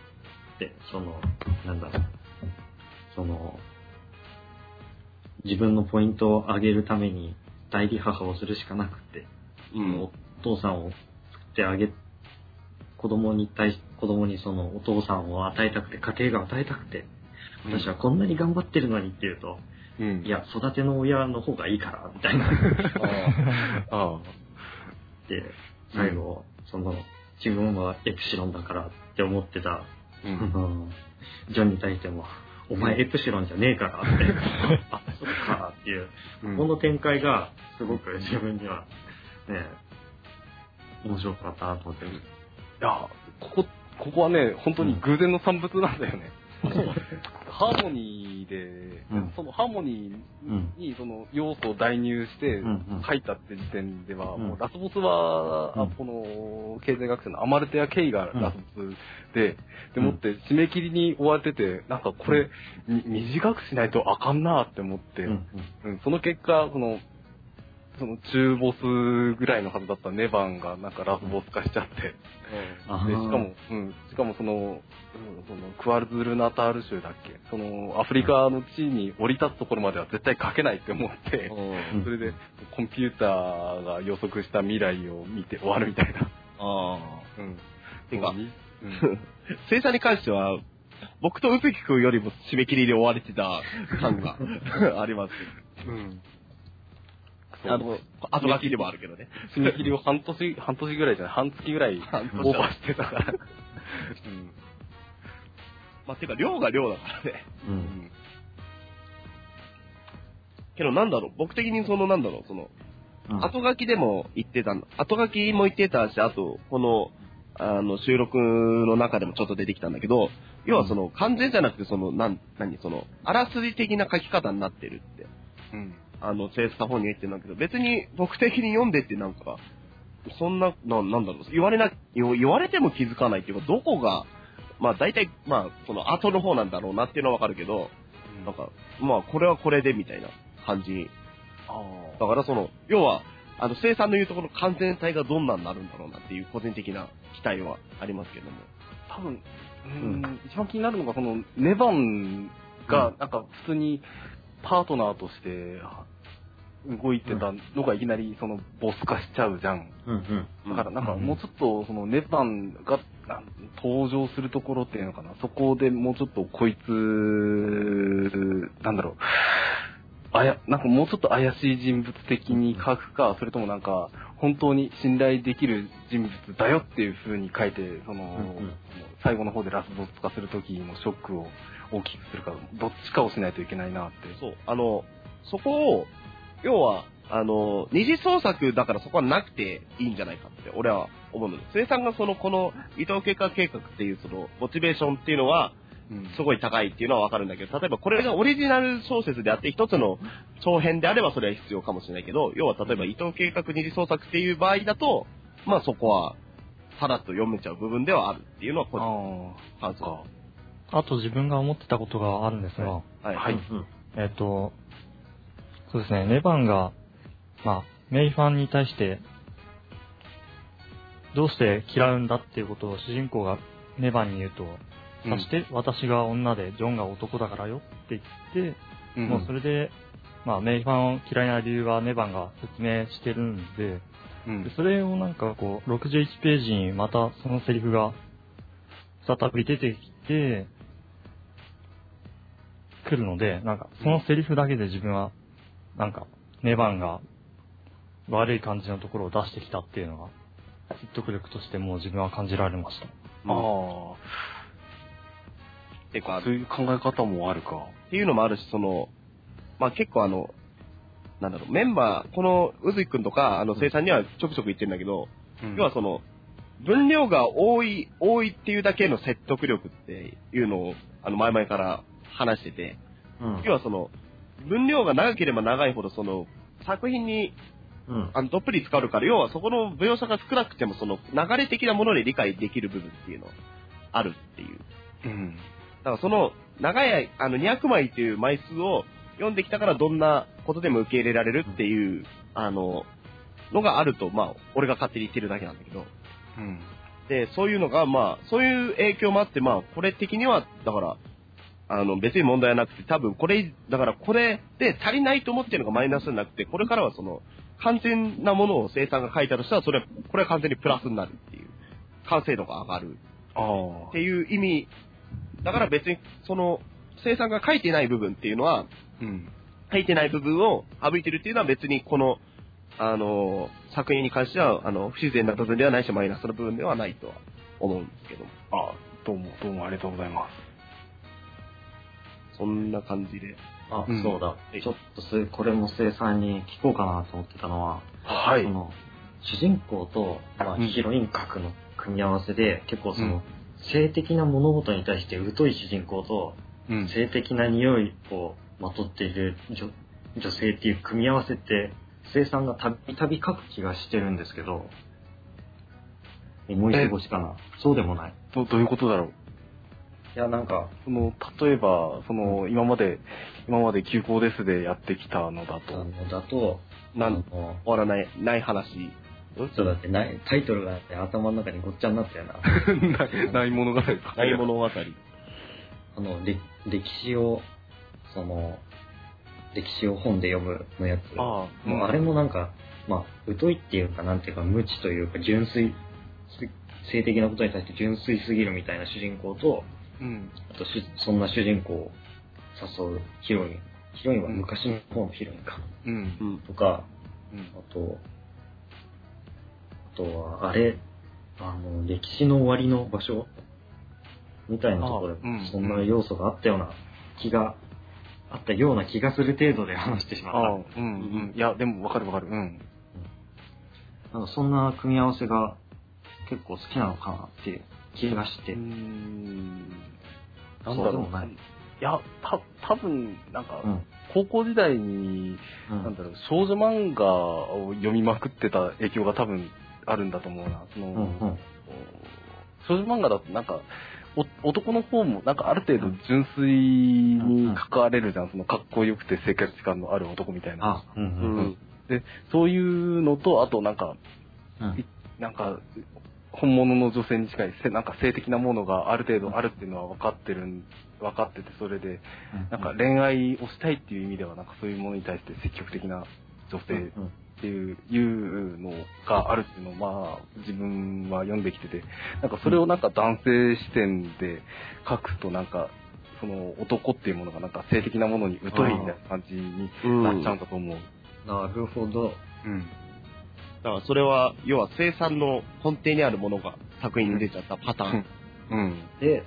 Speaker 3: なんだろう、自分のポイントを上げるために代理母をするしかなくて、お父さんを作ってあげ、子供にお父さんを与えたくて、家庭が与えたくて、私はこんなに頑張ってるのにっていうと、 いや、育ての親の方がいいから、みたいな。で、最後、自分はエプシロンだからって思ってた、ジョンに対しても、お前エプシロンじゃねえからって、あ、そっかっていう、この展開がすごく自分には、ね、面白かったなと思ってる。い
Speaker 2: や、ここはね、本当に偶然の産物なんだよね。ハーモニーで、そのハーモニーにその要素を代入して書いたって時点では、もうラスボスは、この経済学者のアマルテア・ケイがラスボスで、でもって締め切りに追われてて、なんかこれ、短くしないとあかんなって思って、その結果、その中ボスぐらいのはずだったネバンがなんかラスボス化しちゃって、でしかもそのクワルズルナタール州だっけ、そのアフリカの地に降り立つところまでは絶対書けないって思って、それでコンピューターが予測した未来を見て終わるみたいな。
Speaker 1: てか、生産に関しては、僕と宇関君よりも締め切りで追われてた感があります。後書きでもあるけどね。
Speaker 2: 締め切りを半年ぐらいじゃない、半月ぐらいオーバーしてたから。
Speaker 1: まあ、てか、量が量だからね。けど、僕的に後書きでも言ってた後書きも言ってたし、あと、この、収録の中でもちょっと出てきたんだけど、要は完全じゃなくて、あらすじ的な書き方になってるって。制作本に言ってるんだけど、別に僕的に読んでってそんな、言われても気づかないっていうか、どこが、まあ大体、後の方なんだろうなっていうのはわかるけど、これはこれでみたいな感じ。だから要は、生産の言うところの完全体がどんなになるんだろうなっていう個人的な期待はありますけども。
Speaker 2: 多分、一番気になるのが、ネバンが、なんか普通に、パートナーとして動いてたのがいきなりボス化しちゃうじゃん。だからなんかもうちょっとネバンが登場するところっていうのかな。そこでもうちょっとこいつ、なんかもうちょっと怪しい人物的に書くか、それともなんか本当に信頼できる人物だよっていう風に書いて、最後の方でラスボス化する時のショックを大きくするか、どっちかをしないといけないなって。
Speaker 1: そう。そこを、要は、二次創作だからそこはなくていいんじゃないかって俺は思うのです。生産がこの伊藤計画計画っていうモチベーションっていうのは、すごい高いっていうのはわかるんだけど、例えばこれがオリジナル小説であって一つの長編であればそれは必要かもしれないけど、要は例えば伊藤計画二次創作っていう場合だと、まあそこは、さらっと読めちゃう部分ではあるっていうのは個人の感想。
Speaker 4: あと自分が思ってたことがあるんですが、そうですね、ネバンが、メイファンに対して、どうして嫌うんだっていうことを主人公がネバンに言うと、そして私が女でジョンが男だからよって言って、もうそれで、メイファンを嫌いな理由はネバンが説明してるんで、それをなんか61ページにまたそのセリフが再び出てきて、来るので、なんかそのセリフだけで自分は、なんかネバンが悪い感じのところを出してきたっていうのが、説得力としてもう自分は感じられました。
Speaker 2: てか、そういう考え方もあるか。
Speaker 1: っていうのもあるし、結構メンバー、この宇髄くんとか、生産にはちょくちょく言ってるんだけど、要は分量が多いっていうだけの説得力っていうのを、前々から話してて、要は分量が長ければ長いほど作品に、どっぷり浸かるから、要はそこの描写が少なくても流れ的なもので理解できる部分っていうのあるっていう。だから長い、200枚っていう枚数を読んできたからどんなことでも受け入れられるっていう、のがあると、俺が勝手に言ってるだけなんだけど。で、そういうのが、そういう影響もあって、これ的には、だから、別に問題はなくて、多分これで足りないと思ってるのがマイナスになくて、これからは完全なものを生産が書いたとしたら、これは完全にプラスになるっていう、完成度が上がるっていう意味、だから別に生産が書いてない部分っていうのは、 書いてない部分を省いてるっていうのは別にこの、作品に関しては、不自然な部分ではないし、マイナスの部分ではないとは思うんですけど。
Speaker 2: どうもありがとうございます。
Speaker 1: そんな感じで。
Speaker 3: そうだ。ちょっとこれも生産に聞こうかなと思ってたのは、
Speaker 2: はい。
Speaker 3: その、主人公と、ヒロイン格の組み合わせで、結構その、性的な物事に対して疎い主人公と、性的な匂いをまとっている女性っていう組み合わせって生産がたびたび書く気がしてるんですけど、思い過ごしかな。そうでもない。
Speaker 2: どういうことだろう。
Speaker 3: いや、なんか、
Speaker 2: 例えば、今まで休校ですでやってきたのだと。
Speaker 1: 終わらない話。
Speaker 3: そうだってタイトルが頭の中にごっちゃになったよな。
Speaker 2: ない物語。
Speaker 1: ない物語。
Speaker 3: 歴史を本で読むのやつ。あれもなんか、疎いっていうか、なんていうか、無知というか、純粋、性的なことに対して純粋すぎるみたいな主人公と、あとそんな主人公を誘うヒロイン。ヒロインは昔の方のヒロインか。とか、あとは、歴史の終わりの場所みたいなところで、そんな要素があったような気がする程度で話してしまった。
Speaker 2: いや、でもわかる。
Speaker 3: なんかそんな組み合わせが結構好きなのかなっていう気がして。
Speaker 2: なんだろう。
Speaker 3: そうでもない。
Speaker 2: いや、多分なんか、高校時代に、少女漫画を読みまくってた影響が多分あるんだと思うな。少女漫画だとなんか、男の方もなんかある程度純粋に関われるじゃん。そのかっこよくて生活感のある男みたいな。で、そういうのと、あとなんか、本物の女性に近いなんか性的なものがある程度あるっていうのは分かってて、それで、なんか恋愛をしたいっていう意味では、なんかそういうものに対して積極的な女性っていうのがあるっていうのを、自分は読んできてて、なんかそれをなんか男性視点で書くと、なんか、その男っていうものがなんか性的なものに疎いみたいな感じになっちゃうんだと思う。
Speaker 3: なるほど。
Speaker 1: だからそれは、要は生産の根底にあるものが作品に出ちゃったパターン。
Speaker 3: で、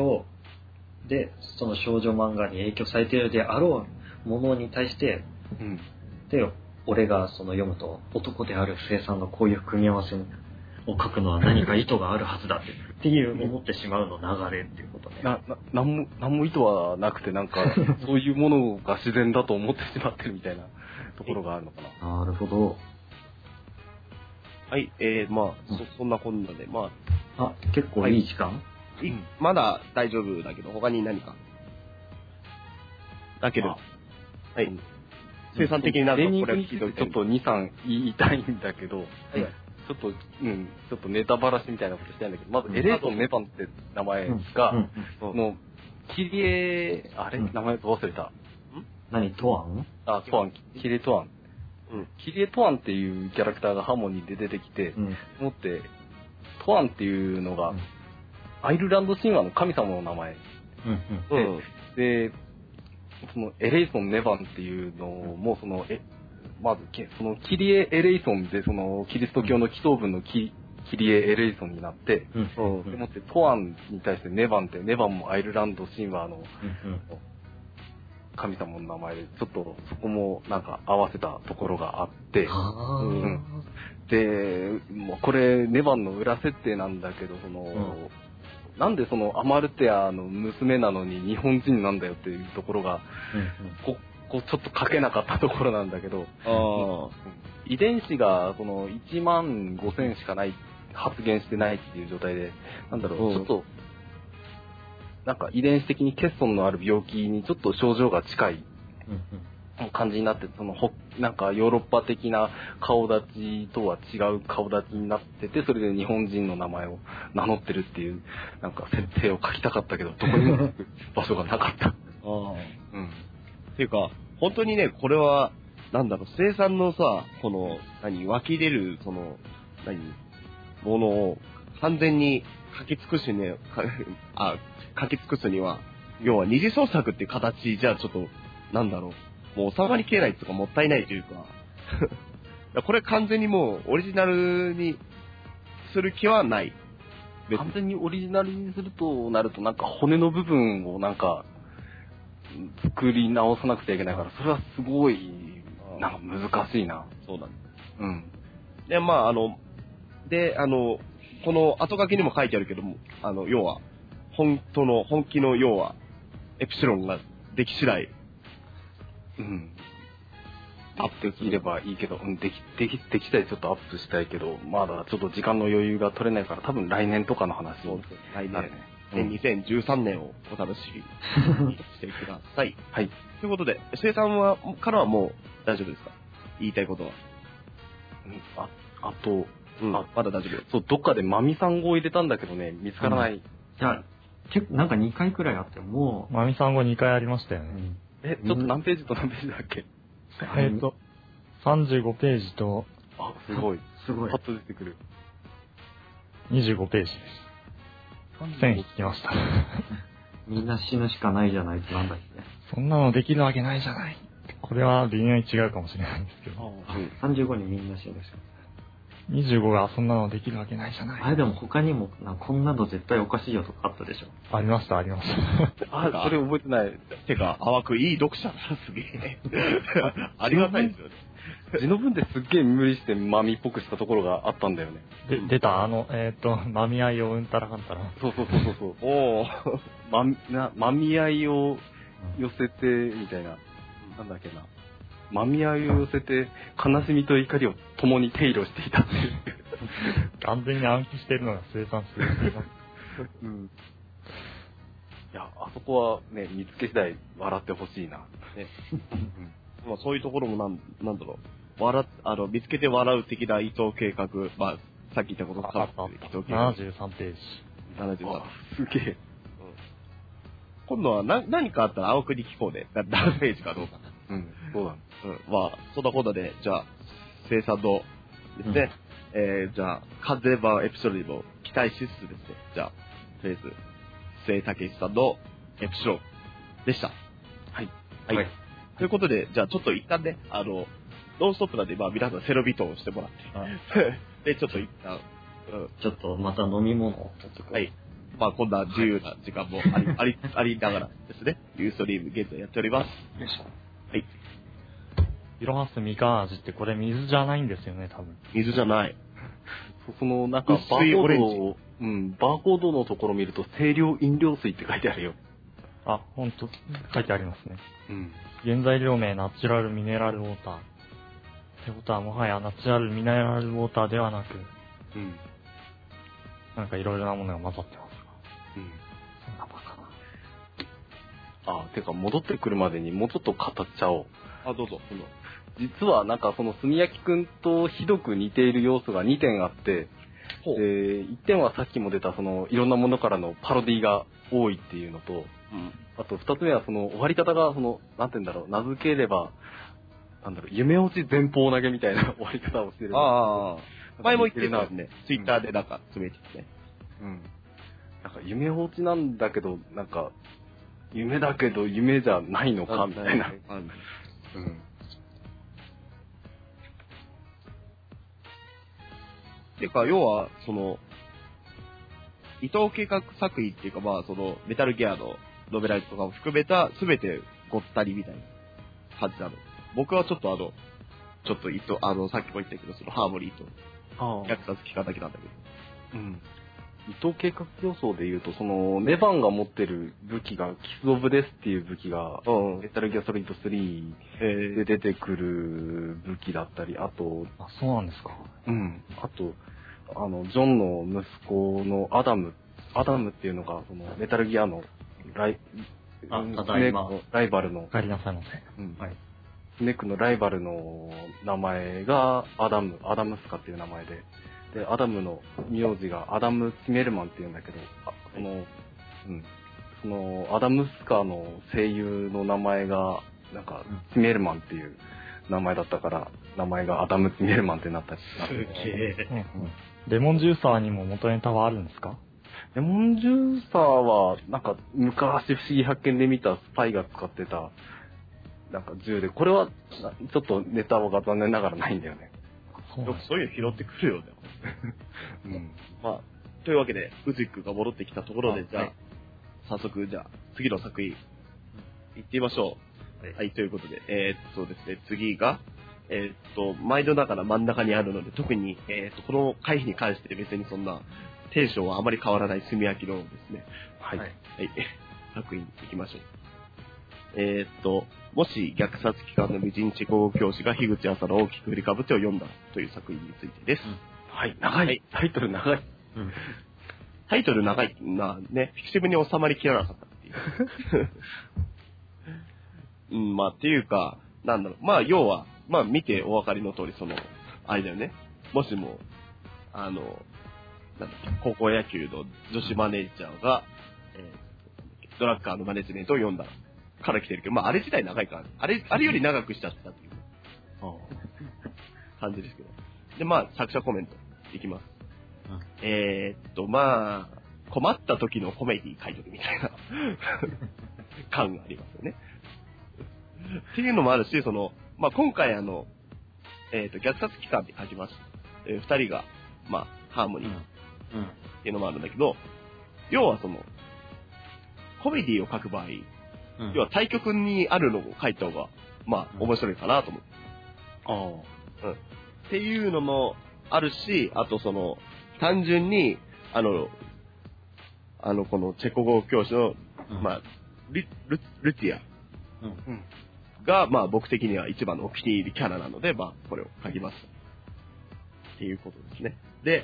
Speaker 3: その少女漫画に影響されているであろうものに対して、で、俺が読むと、男である生産のこういう組み合わせを書くのは何か意図があるはずだっていう思ってしまうの流れっていうことね。
Speaker 2: なんも意図はなくて、なんか、そういうものが自然だと思ってしまってるみたいなところがあるのかな。
Speaker 3: なるほど。
Speaker 1: はい、そんなこんなで、
Speaker 3: 結構いい時間？
Speaker 1: まだ大丈夫だけど、他に何か。だけど、はい。生産的になるとこれは
Speaker 2: ちょっと2、3言いたいんだけど、ちょっとネタばらしみたいなことしたいんだけど、まずエレートン・ネバンって名前が、キリエ、名前忘れた。
Speaker 3: 何、トアン？
Speaker 2: トアン、キリエ・トアン。キリエ・トアンっていうキャラクターがハーモニーで出てきて、思って、トアンっていうのが、アイルランド神話の神様の名前。で、そのエレイソン・ネバンっていうのも、まず、そのキリエ・エレイソンで、そのキリスト教の祈祷文のキリエ・エレイソンになって、でもってトアンに対してネバンって、ネバンもアイルランド神話の神様の名前で、ちょっとそこもなんか合わせたところがあって、で、もうこれネバンの裏設定なんだけど、なんでそのアマルテアの娘なのに日本人なんだよっていうところが、ちょっと書けなかったところなんだけど、遺伝子がその1万5000しかない、発現してないっていう状態で、ちょっと、なんか遺伝子的に欠損のある病気にちょっと症状が近い感じになって、なんかヨーロッパ的な顔立ちとは違う顔立ちになってて、それで日本人の名前を名乗ってるっていう、なんか設定を書きたかったけど、どこにも場所がなかった。
Speaker 1: っていうか、本当にね、これは、生産のさ、湧き出る、ものを完全に書き尽くすには、要は二次創作っていう形じゃちょっと、 もう収まりきれないとかもったいないというか、これ完全にもうオリジナルにする気はない。
Speaker 2: 完全にオリジナルにするとなると、なんか骨の部分をなんか、作り直さなくちゃいけないから、それはすごい、なんか難しいな。
Speaker 1: そうだね。
Speaker 2: うん。
Speaker 1: で、まあこの後書きにも書いてあるけども、要は、本気の要は、エプシロンができ次第、
Speaker 2: うん。アップできればいいけど、でき次第ちょっとアップしたいけど、まだちょっと時間の余裕が取れないから、多分来年とかの話を。
Speaker 1: 来年、2013年をお楽しみにしてください。
Speaker 2: はい。
Speaker 1: ということで、生産からはもう大丈夫ですか？言いたいことは。
Speaker 2: あと、
Speaker 1: まだ大丈夫。
Speaker 2: そう、どっかでマミさん語を入れたんだけどね、見つからない。
Speaker 3: じゃあ、なんか2回くらいあっても
Speaker 4: マミさん語2回ありましたよね。
Speaker 2: ちょっと何ページと何ページだっけ
Speaker 4: 35ページと、
Speaker 2: あ、すごい。
Speaker 3: すごい。
Speaker 2: パッと出てくる。
Speaker 4: 25ページです。1000引きました。
Speaker 3: みんな死ぬしかないじゃないとなんだっけ。
Speaker 4: そんなのできるわけないじゃない。これは微妙に違うかもしれないんですけど。
Speaker 3: 35にみんな死ぬし。
Speaker 4: 25がそんなのできるわけないじゃない。
Speaker 3: あれでも他にも、こんなの絶対おかしいよとかあったでしょ。
Speaker 4: ありました。
Speaker 2: あ、それ覚えてない。
Speaker 1: てか、淡くいい読者だな、すげえ。ありがたいですよね。
Speaker 2: 字の文ですっげえ無理してマミっぽくしたところがあったんだよね。
Speaker 4: 出た、マミアイをうんたらかんたら。
Speaker 2: そう。
Speaker 1: おー。
Speaker 2: マミアイを寄せて、みたいな。なんだっけな。マミアイを寄せて、悲しみと怒りを共にテイロしていたっていう。
Speaker 4: 完全に暗記してるのが生産する。
Speaker 2: うん。いや、あそこはね、見つけ次第笑ってほしいな。ね。
Speaker 1: まあそういうところもなんだろう。見つけて笑う的な伊藤計画、まあ、さっき言ったことか
Speaker 4: 伊藤計画。73ページ。
Speaker 1: 73。
Speaker 2: すげえ。
Speaker 1: 今度は何かあったら青くに聞こうね。何ページかどうか。
Speaker 2: そうだね。
Speaker 1: まあ、そんなことで、じゃあ、生産のですね、じゃあ、完全版エピソードにも期待しつつですね、じゃあ、とりあえず、末武さんのエピソードでした。はい。ということで、じゃあちょっと一旦ね、ノンストップなんで、まあ皆さんセロビトをしてもらって、で、ちょっと一旦、
Speaker 3: ちょっとまた飲み物を取ってく
Speaker 1: はい。まあこんな自由な時間もありながらですね、ユーストリーム現在やっております。よいしょ。はい。
Speaker 4: イロハスみかん味ってこれ水じゃないんですよね、多分。
Speaker 1: 水じゃない。
Speaker 2: なんかバーコードのところ見ると清涼飲料水って書いてあるよ。
Speaker 4: あ、ほんと、書いてありますね。原材料名ナチュラルミネラルウォーター。ってことはもはやナチュラルミネラルウォーターではなく、なんかいろいろなものが混ざってますが。そんなバカな。
Speaker 2: てか戻ってくるまでにもうちょっと語っちゃおう。
Speaker 1: どうぞ。
Speaker 2: 実はなんかその炭焼きくんとひどく似ている要素が2点あって、1点はさっきも出たそのいろんなものからのパロディが多いっていうのと、あと2つ目はその終わり方がなんて言うんだろう、名付ければ、夢落ち前方投げみたいな終わり方をしてる。
Speaker 1: 前も言ってたんで、ツイッターでなんかつぶやいててね。
Speaker 2: なんか夢落ちなんだけど、なんか、夢だけど夢じゃないのかみたいな。
Speaker 1: っていうか、要は、伊藤計画作品っていうか、まあ、メタルギアのノベライズとかも含めた、すべてごったりみたいな感じなの。僕はちょっとさっきも言ったけど、ハーモニーと、役立つ聞かだけなんだけど。
Speaker 2: 伊藤計画予想で言うと、ネバンが持ってる武器が、キス・オブ・デスっていう武器が、メタルギアソリッド3で出てくる武器だったり、あと、
Speaker 4: そうなんですか。
Speaker 2: あと、ジョンの息子のアダムっていうのが、メタルギアのライバルの、
Speaker 4: お帰りなさいませ。
Speaker 2: スネークのライバルの名前がアダムスカっていう名前で、アダムの名字がアダム・ツィメルマンっていうんだけど、そのアダムスカの声優の名前が、なんか、ツィメルマンっていう名前だったから、名前がアダム・ツィメルマンってなったりして。
Speaker 4: レモンジューサーにも元ネタはあるんですか？
Speaker 2: レモンジューサーは、なんか、昔不思議発見で見たスパイが使ってたなんか銃で、これは、ちょっとネタは残念ながらないんだよね。
Speaker 1: よくそういうの拾ってくるよね。
Speaker 2: うん。
Speaker 1: まあ、というわけで、ウズイックが戻ってきたところで、じゃあ、
Speaker 3: はい
Speaker 1: 早速、じゃあ、次の作品、行ってみましょう。
Speaker 3: はい
Speaker 1: はい、ということで、ですね、次が、毎度ながら真ん中にあるので、特に、この回に関して別にそんな、テンションはあまり変わらない炭焼きのですね、
Speaker 2: はい。
Speaker 1: はい、作品行きましょう。もし虐殺機関の無人チェコ語教師が樋口朝の大きく振りかぶってを読んだという作品についてです。
Speaker 2: はい。長い。
Speaker 1: はい、
Speaker 2: タイトル長い。
Speaker 3: うん。
Speaker 1: タイトル長いな、ね、フィクシブに収まりきらなかったっていう。うん、まあ、っていうか、なんだろう、まあ、要は、まあ、見てお分かりの通り、あれだよね。もしも、なんだっけ、高校野球の女子マネージャーが、ドラッカーのマネジメントを読んだから来てるけど、まあ、あれ自体長いから、あれより長くしちゃってたっていう感じですけど。で、まあ、作者コメントいきます。まあ、困った時のコメディ書いとくみたいな感がありますよね。っていうのもあるし、まあ、今回虐殺機関って書きました。二人が、まあ、ハーモニーっていうのもあるんだけど、要はコメディを書く場合、要は対極にあるのを書いた方が、まあ、面白いかなと思う。っていうのもあるし、あと単純に、このチェコ語教師の、まあ、ルティアが、まあ、僕的には一番のお気に入りキャラなので、まあ、これを書きます。っていうことですね。で、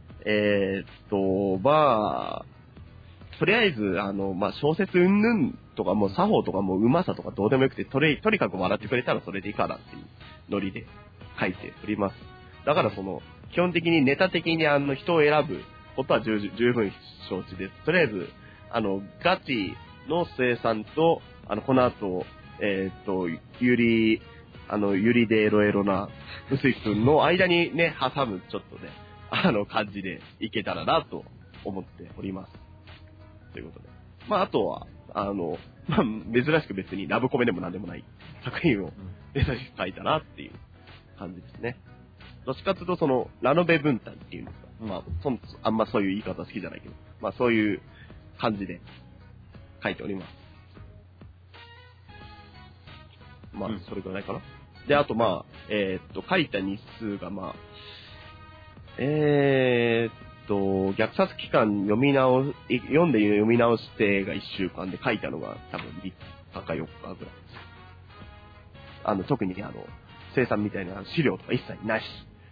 Speaker 1: まあ、とりあえず、まあ、小説うんぬんとかもう作法とかもうまさとかどうでもよくて、とにかく笑ってくれたらそれでいいかなっていうノリで書いております。だから基本的にネタ的に人を選ぶことは十分承知です。とりあえず、ガチの生産と、この後、ユリでエロエロな、うすいくんの間にね、挟むちょっとね、感じでいけたらなと思っております。ということで。まあ、あとは、まあ、珍しく別にラブコメでもなんでもない作品を珍しく書いたなっていう感じですね。どっちかというとラノベ文体っていうんですか。まあ、あんまそういう言い方好きじゃないけど、まあそういう感じで書いております。まあ、それぐらいかな。で、あとまあ、書いた日数がまあ、虐殺期間読んで読み直してが1週間で書いたのが多分3日か4日ぐらいです。特に生産みたいな資料とか一切ないし。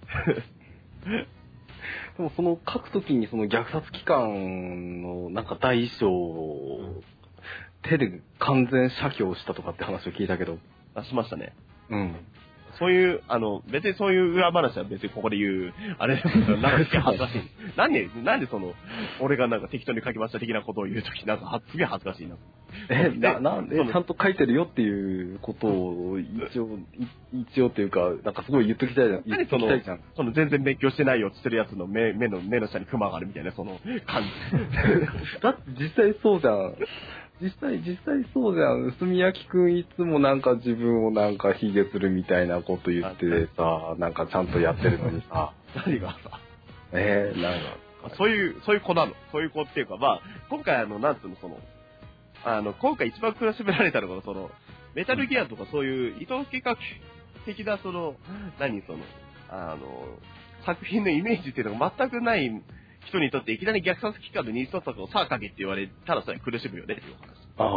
Speaker 2: でも書くときに虐殺期間のなんか第一章を手で完全写経したとかって話を聞いたけど。
Speaker 1: しましたね。
Speaker 2: うん。
Speaker 1: そういう、別にそういう裏話は別にここで言う、あれですけど、なんかすげえ恥ずかしい。なんで俺がなんか適当に書きました的なことを言うとき、なんかすげえ恥ずかしいな。
Speaker 2: なんでちゃんと書いてるよっていうことを一応っていうか、なんかすごい言っときたいじゃん。言っときたいじゃん。
Speaker 1: 全然勉強してないよってしてるやつの目の下にクマがあるみたいな、感じ。
Speaker 2: だって実際そうじゃん。実際そうじゃん。炭焼くんいつもなんか自分をなんか卑下するみたいなこと言ってさ、なんかちゃんとやってるのにさ。
Speaker 1: 何がさ。
Speaker 2: なんか。
Speaker 1: そういう子なの。そういう子っていうか、まあ、今回なんつうの、今回一番苦しめられたのが、メタルギアとかそういう、伊藤計画的な、作品のイメージっていうのが全くない人にとって、いきなり虐殺機関の二次創作をさあ書けって言われたらそれは苦しむよねっていう話。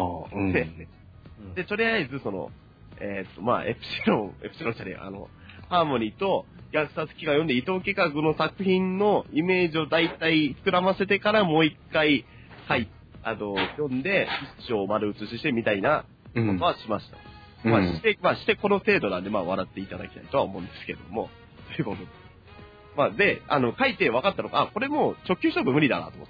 Speaker 1: で、とりあえずまあ、エプシロンじゃねえ、ハーモニーと虐殺機関を読んで、伊藤計画の作品のイメージを大体膨らませてからもう一回、読んで、一章を丸写ししてみたいなことはしました。まあ、してこの程度なんで、まあ、笑っていただきたいとは思うんですけども、ということで。まあ、で、書いて分かったのが、これもう直球勝負無理だなと思って、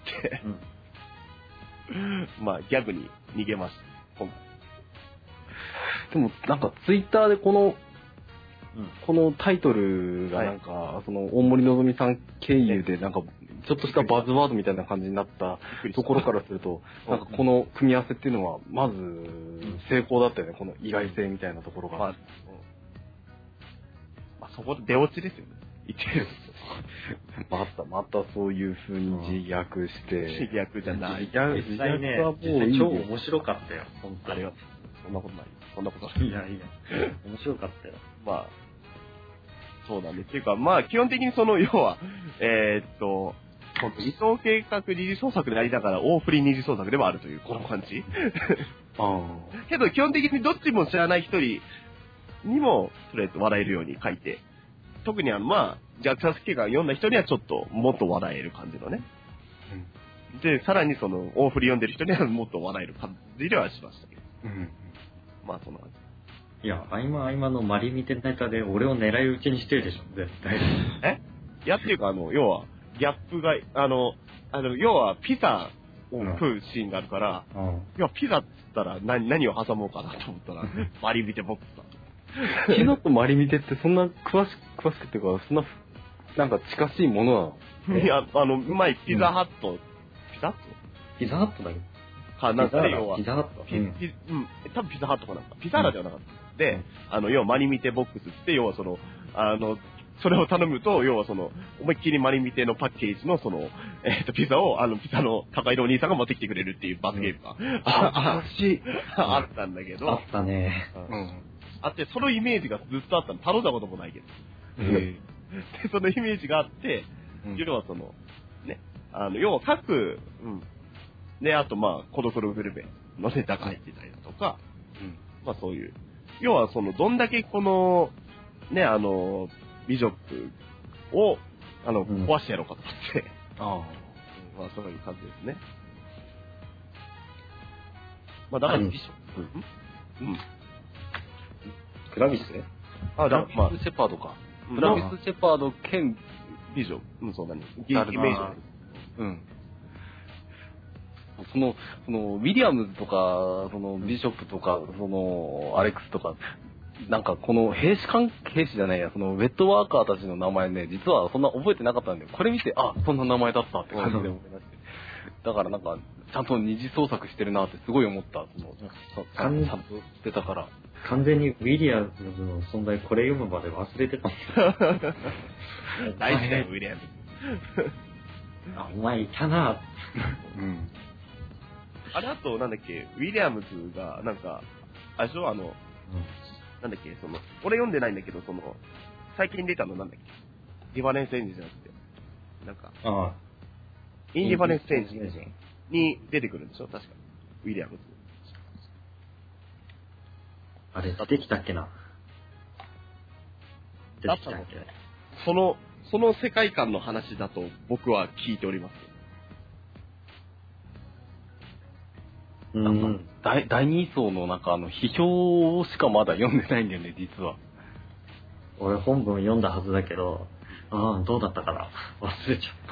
Speaker 1: まあ、ギャグに逃げました、今回。
Speaker 2: でも、なんか、ツイッターでこの、 このタイトルがなんか、その大森のぞみさん経由でなんか、ちょっとしたバズワードみたいな感じになったところからすると、なんかこの組み合わせっていうのは、まず成功だったよね、この意外性みたいなところが。
Speaker 1: まあそこで出落ちですよね。言ってる。
Speaker 2: またそういう風に自虐して。
Speaker 1: 自虐じゃない。
Speaker 3: 実際ね、超面白かったよ、本当に。
Speaker 1: あれは、そんなことない。そんなことない。
Speaker 3: いや、面白かったよ。
Speaker 1: まあ、そうなんです。っていうか、まあ、基本的にその、要は、理想計画二次創作でありながら、大振り二次創作でもあるという、この感じ。けど、基本的にどっちも知らない一人にも、それ笑えるように書いて、特にまあ、虐殺系が読んだ人にはちょっともっと笑える感じのね。で、さらにその、大振り読んでる人にはもっと笑える感じではしましたけど。まあ、そんな感じ。
Speaker 3: いや、合間のマリミテネタで俺を狙い撃ちにしてるでしょ、絶対。
Speaker 1: いやっていうか、要は、ギャップが、要は、ピザを食うシーンがあるから、いや、ピザっつったら何を挟もうかなと思ったら、マリミテボックスだと。
Speaker 2: ピザとマリミテってそんな詳しくっていうか、そんな、なんか近しいもの
Speaker 1: なの？いや、前、ピザハット、
Speaker 3: ピザハットだよ。
Speaker 1: なんかね、要は。
Speaker 3: ピザハット。
Speaker 1: 多分ピザハットかなんか。ピザーラではなかった。で、要はマリミテボックスって、要はその、それを頼むと、要はその、思いっきりマリミテのパッケージのその、ピザを、ピザの高いのお兄さんが持ってきてくれるっていう罰ゲームが、あったんだけど。
Speaker 3: あったね。
Speaker 1: あって、そのイメージがずっとあったの。頼んだこともないけど。で、そのイメージがあって、要はその、ね、要は各、で、あとまあ、孤独のグルメのネタが入ってたりだとか、まあそういう、要はその、どんだけこの、ね、ビジョップを、壊してやろうかと思って、まあそういう感じですね。まあだから、ビジョップ
Speaker 3: クラビス
Speaker 2: まあ、シェパードか。クラビス・シェパード兼
Speaker 1: ビジョン。そうだね。イメージは。
Speaker 2: その、ウィリアムズとか、その、ビショップとか、その、アレックスとか、なんかこの兵士じゃないや、その、ウェットワーカーたちの名前ね、実はそんな覚えてなかったんで、これ見て、あ、そんな名前だったって感じで思いまして。だからなんか、ちゃんと二次創作してるなってすごい思った。ちゃんとしてたから。
Speaker 3: 完全にウィリアムズの存在、これ読むまで忘れてた。
Speaker 1: 大事だよ、ウィリアムズ。
Speaker 3: お前いたな。
Speaker 1: あれあと、なんだっけ、ウィリアムズが、なんか、あれでしょ、なんだっけ、その、俺読んでないんだけど、その、最近出たのなんだっけ、ディファレンスエンジンじゃなくて、なんか、インディファレンスエンジンに出てくるんでしょ、確か。ウィリアムズ。
Speaker 3: あれ、出てきたっけな。出てきたっけ。
Speaker 1: その世界観の話だと僕は聞いております。
Speaker 2: 第二層のなんか批評しかまだ読んでないんだよね、実は。
Speaker 3: 俺本文読んだはずだけど、どうだったかな。忘れちゃった。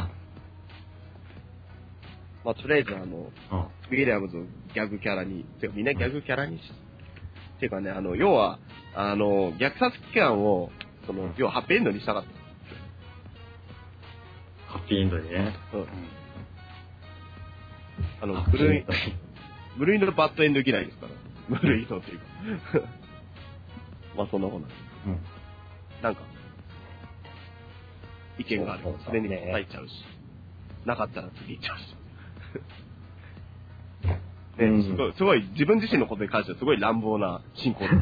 Speaker 1: まあ、とりあえずウィリアムズをギャグキャラに、てかみんなギャグキャラにっていうかね、要は、虐殺期間を、要はハッピーエンドにしたかった。
Speaker 3: ハッピーエンドにね。
Speaker 1: ブルーインドのバッドエンド嫌いですから。ブルーインドっていうか。まあそんなもんなんです。なんか、意見がある。それに答えちゃうし。なかったら次行っちゃうし。すごい、自分自身のことに関してはすごい乱暴な進行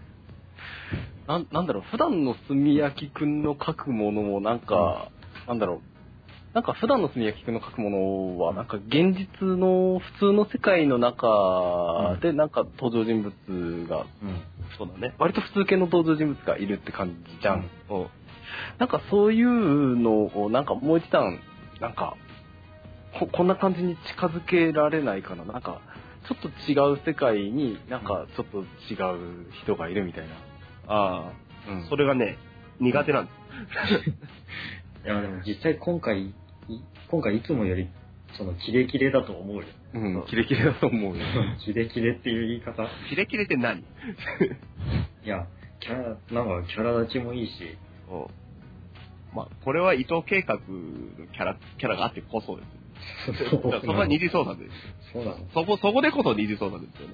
Speaker 2: なんだろう、普段の炭焼くんの書くものもなんか、なんだろう、なんか普段の炭焼くんの書くものは、なんか現実の普通の世界の中でなんか登場人物が、
Speaker 1: そうだね。
Speaker 2: 割と普通系の登場人物がいるって感じじゃん。なんかそういうのを、なんかもう一段、なんか、こんな感じに近づけられないかな。なんか、ちょっと違う世界になんかちょっと違う人がいるみたいな。
Speaker 1: それがね、苦手なんです。
Speaker 3: いや、でも実際今回いつもより、キレキレだと思うよ。
Speaker 2: キレキレだと思うよ。
Speaker 3: キレキレっていう言い方。
Speaker 1: キレキレって何
Speaker 3: いや、 なんかキャラ立ちもいいし。
Speaker 1: まあ、これは伊藤計画のキャラがあってこそです。そこは二次創作です。
Speaker 3: そうなの。
Speaker 1: そこでこそ二次創作ですよね。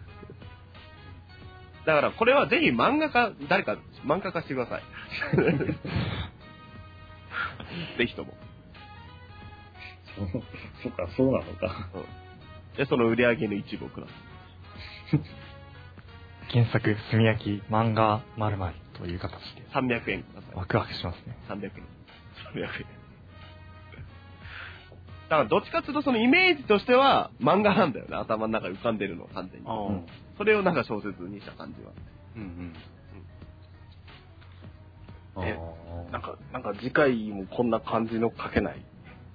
Speaker 1: だから、これはぜひ誰か漫画化してください。ぜひとも。
Speaker 3: そうか、そうなのか。
Speaker 1: で、その売り上げの一部をください。
Speaker 4: 原作、炭焼き、漫画、〇〇という形で。
Speaker 1: 300円ください。
Speaker 4: ワクワクしますね。
Speaker 1: 300円。だから、どっちかっていうと、そのイメージとしては、漫画なんだよね。頭の中に浮かんでるの、完全に。それをなんか小説にした感じは。
Speaker 2: なんか次回もこんな感じの書けない？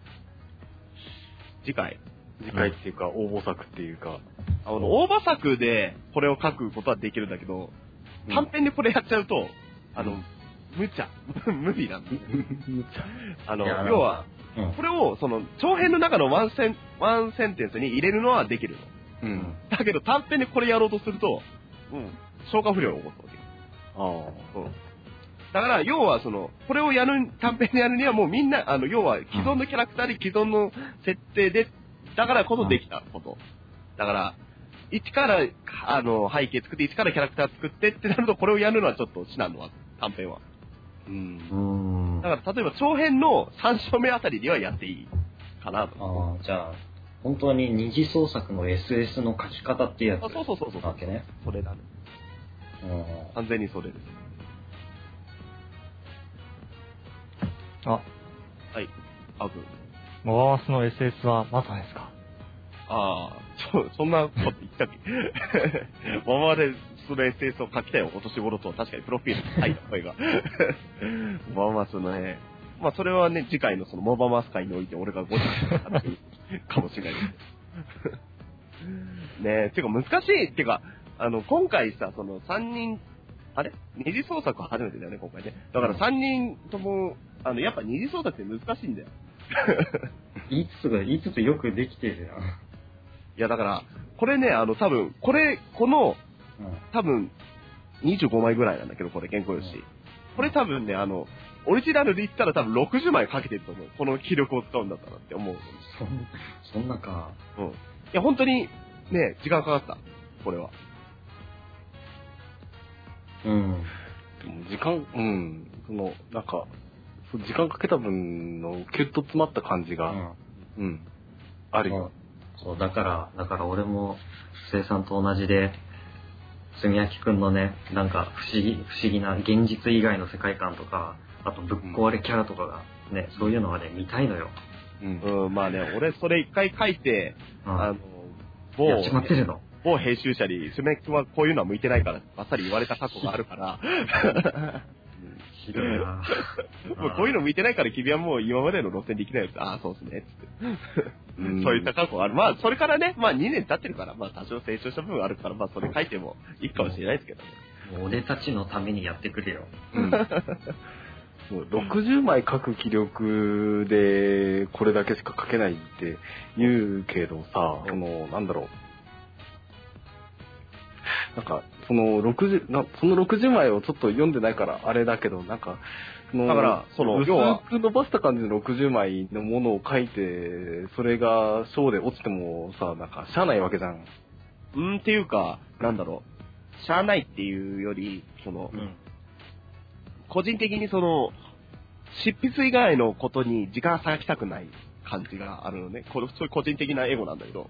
Speaker 1: 次回
Speaker 2: っていうか、応募作っていうか。
Speaker 1: 応募作でこれを書くことはできるんだけど、短編でこれやっちゃうと、無理なんだ。要は、これを、長編の中のワンセンテンスに入れるのはできるの。だけど短編でこれやろうとすると、消化不良を起こすわけ。だから、要はこれを短編でやるにはもうみんな、要は既存のキャラクターで既存の設定で、だからこそできたこと。だから、一から、背景作って、一からキャラクター作ってってなると、これをやるのはちょっと至難の短編は。だから、例えば長編の3章目あたりにはやっていいかなと。
Speaker 3: じゃあ、本当に二次創作の SS の書き方っていうやつ。
Speaker 1: そう。
Speaker 3: わけね。
Speaker 1: それだね。完全にそれです。
Speaker 4: はい。
Speaker 1: 青くん。
Speaker 4: モバマスの SS はまだですか？
Speaker 1: そんなこと言ったっけ？モバマでその SS を書きたいお年頃と確かにプロフィールに書いた声が。モバマスのね、まあそれはね、次回のそのモバマス会において俺がごちゃかもしれないです。ねえ、てか難しいってか、今回さ、その3人、二次創作は初めてだよね、今回ね。だから3人とも、やっぱ二次創作って難しいんだよ。
Speaker 3: 言いつつよくできてるやん。
Speaker 1: いや、だから、これね、多分、多分、25枚ぐらいなんだけど、これ、原稿用紙。これ多分ね、オリジナルで言ったら多分60枚かけてると思う。この気力を使うんだったらって思う。
Speaker 3: そんなか。
Speaker 1: いや、本当に、ね、時間かかった。これは。
Speaker 2: 時間かけた分のキュッと詰まった感じが、あるよ。
Speaker 3: そう、だから俺も、生さんと同じで、炭焼くんのね、なんか不思議な現実以外の世界観とか、あとぶっ壊れキャラとかがね、そういうのはね、見たいのよ。
Speaker 1: まあね、俺それ一回書いて、
Speaker 3: やっちまってるの。
Speaker 1: 某編集者に、炭焼くんはこういうのは向いてないから、ばっさり言われた過去があるから、
Speaker 3: ひどいな
Speaker 1: もうこういうの向いてないから君はもう今までの路線できないやつ、そうですね、つって。そういった過去がある。まあ、それからね、まあ2年経ってるから、まあ多少成長した部分があるから、まあそれ書いてもいいかもしれないですけどね。
Speaker 3: もう俺たちのためにやってくれよ。
Speaker 2: 60枚書く気力でこれだけしか書けないって言うけどさ、なんだろう。なんか、その60枚をちょっと読んでないからあれだけど、なんか、
Speaker 1: だから、
Speaker 2: 要は、伸ばした感じの60枚のものを書いて、それが賞で落ちてもさ、なんか、しゃあないわけじゃん。
Speaker 1: っていうか、なんだろう。しゃあないっていうより、個人的に執筆以外のことに時間割きたくない感じがあるのね。そういう個人的なエゴなんだけど。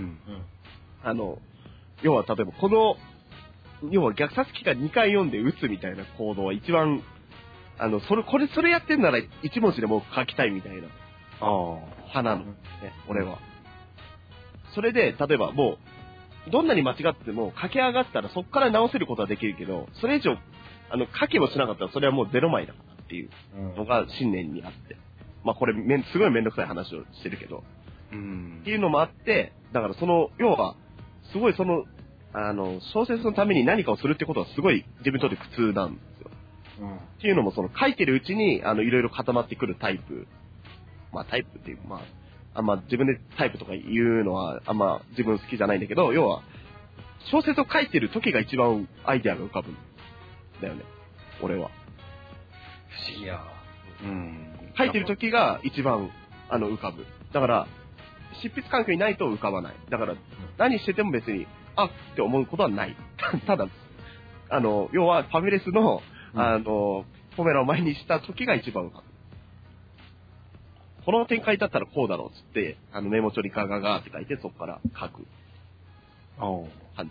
Speaker 1: 要は、例えば、要は虐殺機が2回読んで撃つみたいな行動は一番、それやってんなら一文字でも書きたいみたいな、派なの、ね、俺は。それで、例えばもう、どんなに間違っても書き上がったらそこから直せることはできるけど、それ以上、書けもしなかったらそれはもう0枚だからっていうのが信念にあって。まあこれ、すごいめんどくさい話をしてるけど。っていうのもあって、だから要は、すごい小説のために何かをするってことはすごい自分にとって苦痛なんですよ。っていうのも書いてるうちにいろいろ固まってくるタイプ。まあタイプっていう、まあ、あんま自分でタイプとか言うのはあんま自分好きじゃないんだけど、要は小説を書いてる時が一番アイデアが浮かぶ。 だよね。俺は。
Speaker 3: 不思議や。
Speaker 1: 書いてる時が一番、浮かぶ。だから、執筆環境にないと浮かばない。だから、何してても別に、あって思うことはない。ただ、要は、ファミレスの、ポメラを前にした時が一番浮かぶ。この展開だったらこうだろうっつって、メモ帳にガガガーって書いて、そこから書く感じ。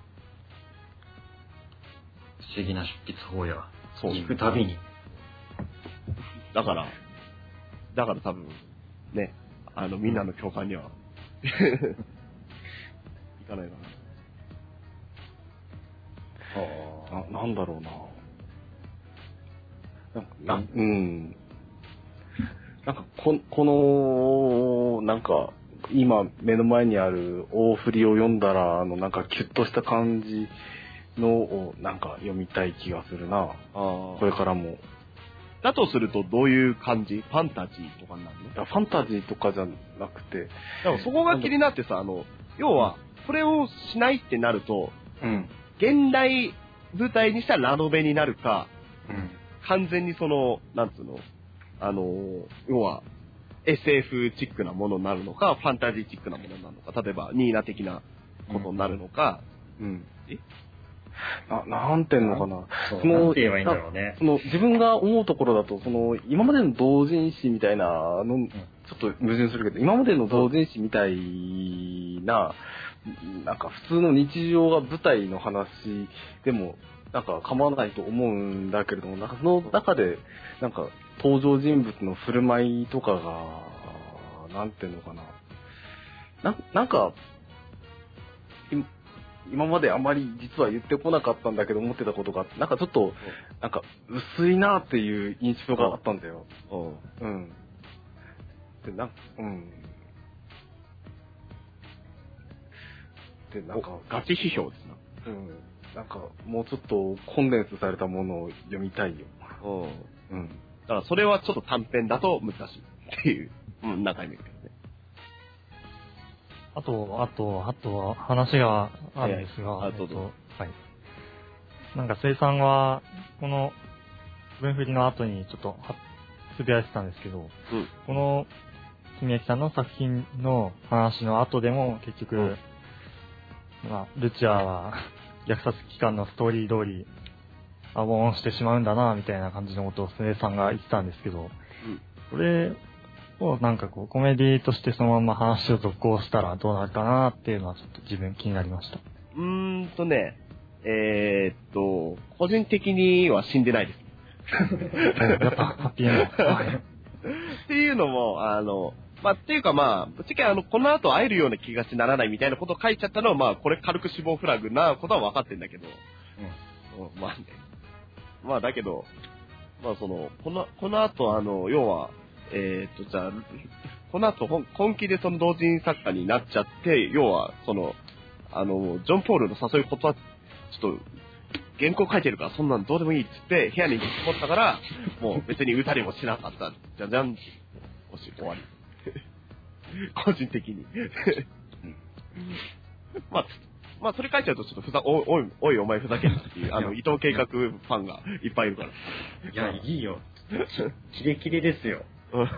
Speaker 3: 不思議な執筆法や。
Speaker 1: そう。
Speaker 3: 聞くたびに。
Speaker 1: だから多分、ね、みんなの共感には、いかないかな。
Speaker 2: なんだろうな。なんか、なんか、今目の前にある大振りを読んだら、なんかキュッとした感じのをなんか読みたい気がするな。これからも。
Speaker 1: だとするとどういう感じ？ファンタジーとかになるの？
Speaker 2: いや、ファンタジーとかじゃなくて。
Speaker 1: でもそこが気になってさ、要は、これをしないってなると、現代舞台にしたらラノベになるか、完全になんつうの、要は、SF チックなものになるのか、ファンタジーチックなものになるのか、例えば、ニーナ的なことになるのか、
Speaker 2: なんていうのかな。
Speaker 3: なんて言えばいいんだろうね。
Speaker 2: 自分が思うところだと、今までの同人誌みたいなの、ちょっと矛盾するけど、今までの同人誌みたいな、なんか普通の日常が舞台の話でも、なんか構わないと思うんだけれども、なんかその中で、なんか登場人物の振る舞いとかが、なんていうのかな。なんか、今まであまり実は言ってこなかったんだけど思ってたことがあって、なんかちょっと、なんか薄いなっていう印象があったんだよ。で、なんか、
Speaker 1: ガチ批評ですな。
Speaker 2: なんか、もうちょっとコンデンスされたものを読みたいよ。
Speaker 1: だからそれはちょっと短編だと難しいっていう、中身ですけどね。
Speaker 4: あと話があるんですが、
Speaker 1: はい。
Speaker 4: なんか、生産は、この文振りの後にちょっとつぶやいてたんですけど、この、君焼さんの作品の話の後でも、結局、ルチアは、虐殺期間のストーリー通り、アボンしてしまうんだな、みたいな感じのことを生産が言ってたんですけど、これをなんかコメディとしてそのまま話を続行したらどうなるかなっていうのはちょっと自分気になりました。
Speaker 1: 個人的には死んでないです。
Speaker 4: やっぱハッピーエンド。
Speaker 1: っていうのも、っていうかぶっちゃけこの後会えるような気がしならないみたいなことを書いちゃったのは、これ軽く死亡フラグなことは分かってんだけど、だけど、この後要は、じゃあ、この後本気でその同人作家になっちゃって、要は、ジョン・ポールの誘いことは、ちょっと、原稿書いてるからそんなんどうでもいいっつって、部屋に引きこもったから、もう別に歌りもしなかった。じゃじゃん、終わり。個人的に。それ書いちゃうとちょっとおいお前ふざけんなっていう、伊藤計画ファンがいっぱいいるから。
Speaker 3: いや、いいよ。キレキレですよ。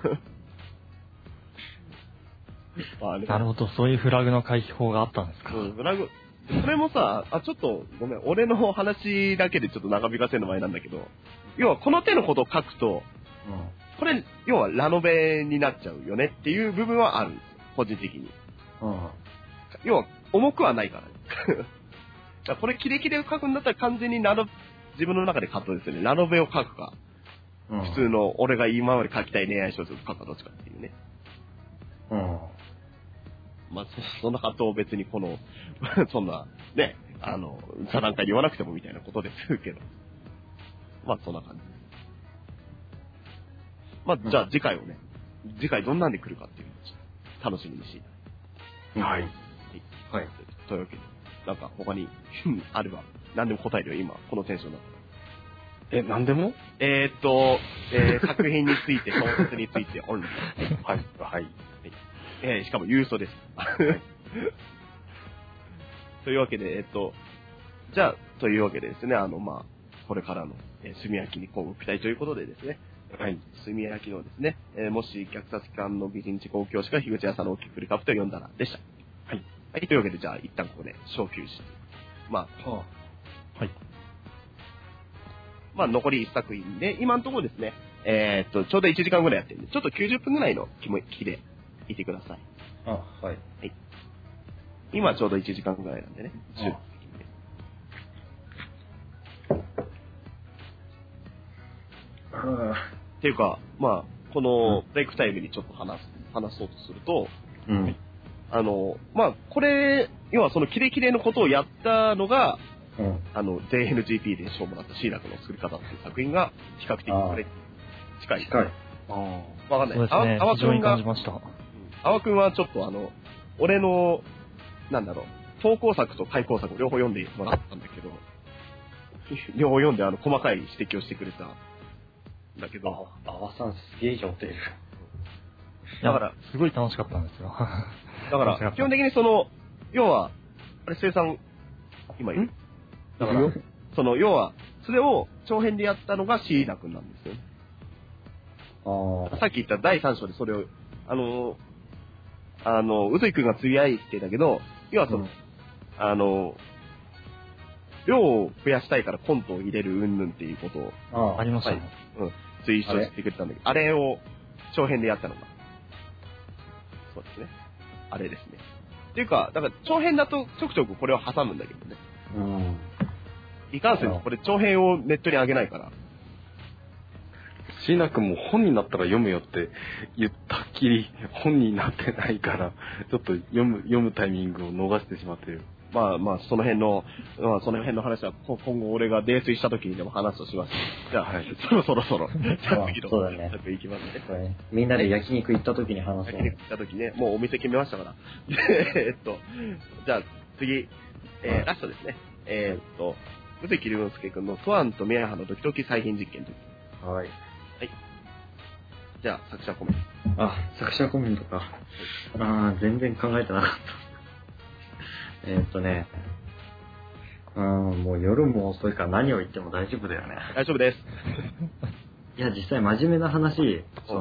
Speaker 4: なるほど、そういうフラグの回避法があったんですか。
Speaker 1: フラグ。それもさ、ちょっと、ごめん、俺の話だけでちょっと長引かせるの前なんだけど、要はこの手のことを書くと、これ、要はラノベになっちゃうよねっていう部分はあるんですよ、個人的に。要は、重くはないからね。だからこれキレキレを書くんだったら完全に自分の中で葛藤ですよね。ラノベを書くか、普通の俺が今まで書きたい恋愛小説を書くかどっちかっていうね。そんな葛藤を別にそんな、ね、座談会で言わなくてもみたいなことですけど。そんな感じです。じゃあ次回どんなんで来るかっていうのを楽しみにして。
Speaker 2: はい。
Speaker 1: というわけで、なんか他にあれば、何でも答えるよ、今、このテンションだったら。
Speaker 2: 何でも
Speaker 1: 作品について、小説について、オンリー。
Speaker 2: はい。
Speaker 1: しかも郵送です。というわけで、じゃあ、というわけでですね、 これからの、炭焼きに今後期待ということでですね、はい、炭焼きのですね、もし虐殺機関の美人地公教師が樋口屋さんの大きく振りカップと読んだらでした。はい。はい、というわけで、じゃあ一旦ここで小休止。まあ、はい。まあ、残り1作品で、今のところですね、ちょうど1時間ぐらいやってるんで、ちょっと90分ぐらいの気でいてください。
Speaker 3: はい。はい。
Speaker 1: 今ちょうど1時間ぐらいなんでね。っていうか、まあ、このブレイクタイムにちょっと話そうとすると、まあ、これ、要はそのキレキレのことをやったのが、JNGP で賞をもらったシーラクの作り方っていう作品が比較的これ近い。
Speaker 3: 近い。
Speaker 1: わかんない。
Speaker 4: そうですね。非常に感じました。
Speaker 1: 阿波くんはちょっと俺の、なんだろう、投稿作と開講作両方読んでもらったんだけど、両方読んで細かい指摘をしてくれたんだけど。
Speaker 3: 阿波さんすげえ上手。
Speaker 4: だから、すごい楽しかったんですよ。
Speaker 1: だから、基本的に要は、あれ、生産、今いる？だから、要は、それを長編でやったのがシーラ君なんですよね。さっき言った第3章でそれを、うずい君がつぶやいてたけど、要は量を増やしたいからコントを入れる云々っていうことを、
Speaker 4: ありましたね。
Speaker 1: ツイートしてくれたんだけど、あれを長編でやったのが、そうですね。あれですね。っていうか、だから長編だとちょくちょくこれを挟むんだけどね。いかんせんこれ長編をネットに上げないから。
Speaker 2: 椎名君も本になったら読むよって言ったっきり本になってないから、ちょっと読むタイミングを逃してしまってる。
Speaker 1: まあ、その辺の話は今後俺が泥酔した時にでも話すとします。じゃあ、はい、そろそろ。じゃあ次の作行きますね。
Speaker 3: みんなで焼肉行った時に話そう。
Speaker 1: 焼肉行った時ね、もうお店決めましたから。じゃあ次、ラストですね。宇関龍之介君のトワンと宮原のドキドキ再現実験という。
Speaker 3: はい。
Speaker 1: じゃあ、作者コメン
Speaker 3: ト。作者コメントか。全然考えてなかった。もう夜も遅いから何を言っても大丈夫だよね。
Speaker 1: 大丈夫です。
Speaker 3: いや、実際真面目な話、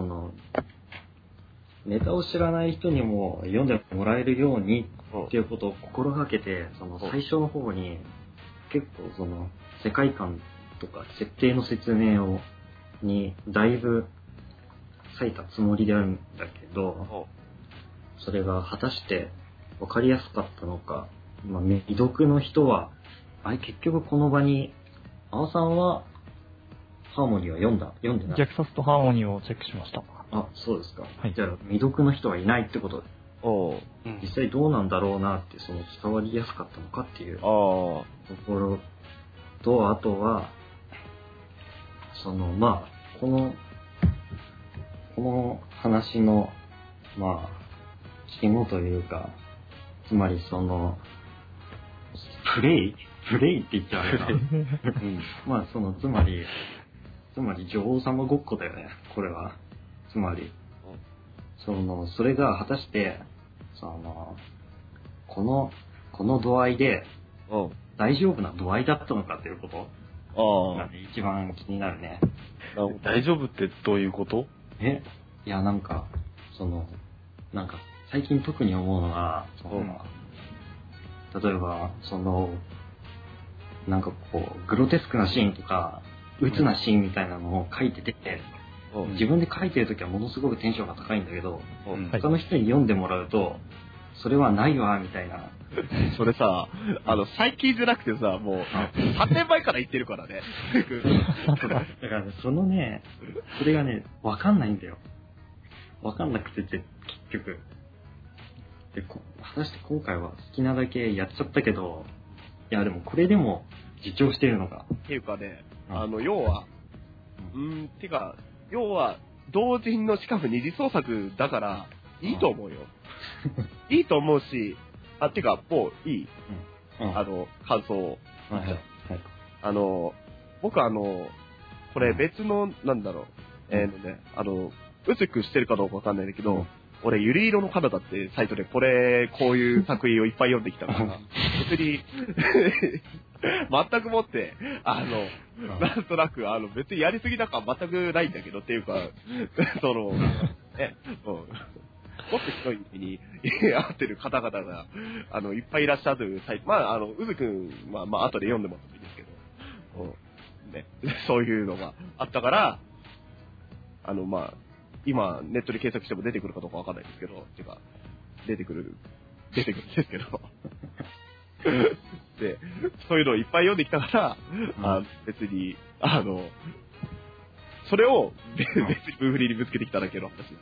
Speaker 3: ネタを知らない人にも読んでもらえるようにっていうことを心がけて、最初の方に結構世界観とか設定の説明にだいぶ割いたつもりであるんだけど、それが果たして分かりやすかったのか、未読の人は、結局この場に、青さんはハーモニーは読んでない？
Speaker 4: 虐殺とハーモニーをチェックしました。
Speaker 3: そうですか。
Speaker 4: はい、
Speaker 3: じゃあ未読の人はいないってことで。実際どうなんだろうなって、伝わりやすかったのかっていうところと、あとは、この話の、肝というか、つまりプレイって言っちゃうかな。つまり女王様ごっこだよね、これは。つまり、それが果たして、この度合いで、大丈夫な度合いだったのかっていうことが一番気になるね。
Speaker 2: 大丈夫ってどういうこと？
Speaker 3: いや、最近特に思うのが、例えば、グロテスクなシーンとか、鬱なシーンみたいなのを書いてて、自分で書いてるときはものすごくテンションが高いんだけど、他の人に読んでもらうと、それはないわ、みたいな。
Speaker 1: それさ、最近じゃなくてさ、もう、3年前から言ってるからね。
Speaker 3: だからね、それがね、わかんないんだよ。わかんなくて、結局。で、果たして今回は好きなだけやっちゃったけど、いや、でもこれでも自重してるのか。
Speaker 1: っていうかね、要は、同人のしかも二次創作だから、いいと思うよ。いいと思うし、てか、もういい。感想を。僕これ別の、薄くしてるかどうかわかんないんだけど、 俺、ゆり色の彼方ってサイトでこういう作品をいっぱい読んできたから、別に、全くもって、なんとなく、別にやりすぎだから全くないんだけどっていうか、もっと広い意味に合ってる方々が、いっぱいいらっしゃるサイト。うずくんは、後で読んでもらってもいいですけど、ね、そういうのがあったから、今、ネットで検索しても出てくるかどうかわかんないですけど、出てくるんですけど。で、そういうのをいっぱい読んできたから、別に、それを別にブーフリーにぶつけてきただけの話。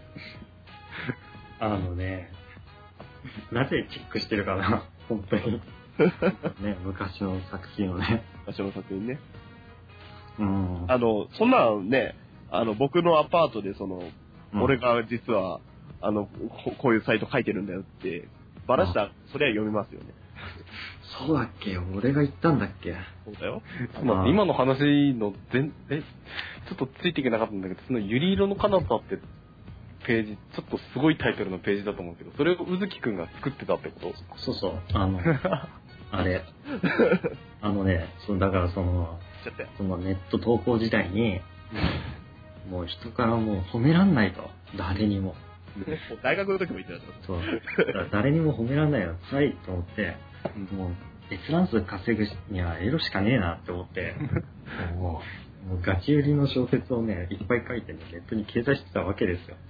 Speaker 3: なぜチェックしてるかな、本当に。ね、昔の作品をね。
Speaker 1: 昔の作品ね。
Speaker 3: うん。
Speaker 1: そんなね、僕のアパートで俺が実は、こういうサイト書いてるんだよって、ばらしたら、そりゃ読みますよね。
Speaker 3: そうだっけ？俺が言ったんだっけ？
Speaker 1: そうだよ。
Speaker 2: 今の話のちょっとついていけなかったんだけど、そのゆり色の彼方ってページ、ちょっとすごいタイトルのページだと思うけど、それをうずきくんが作ってたってこと？
Speaker 3: そうそう。あれ。だからそのネット投稿時代に、もう人からもう褒めらんないと。誰にも。
Speaker 1: 大学の時も言ってた。
Speaker 3: そう。誰にも褒めらんないよ。辛いと思って、もう閲覧数稼ぐにはエロしかねえなって思って、もうガチ売りの小説をね、いっぱい書いてね、ネットに掲載してたわけですよ。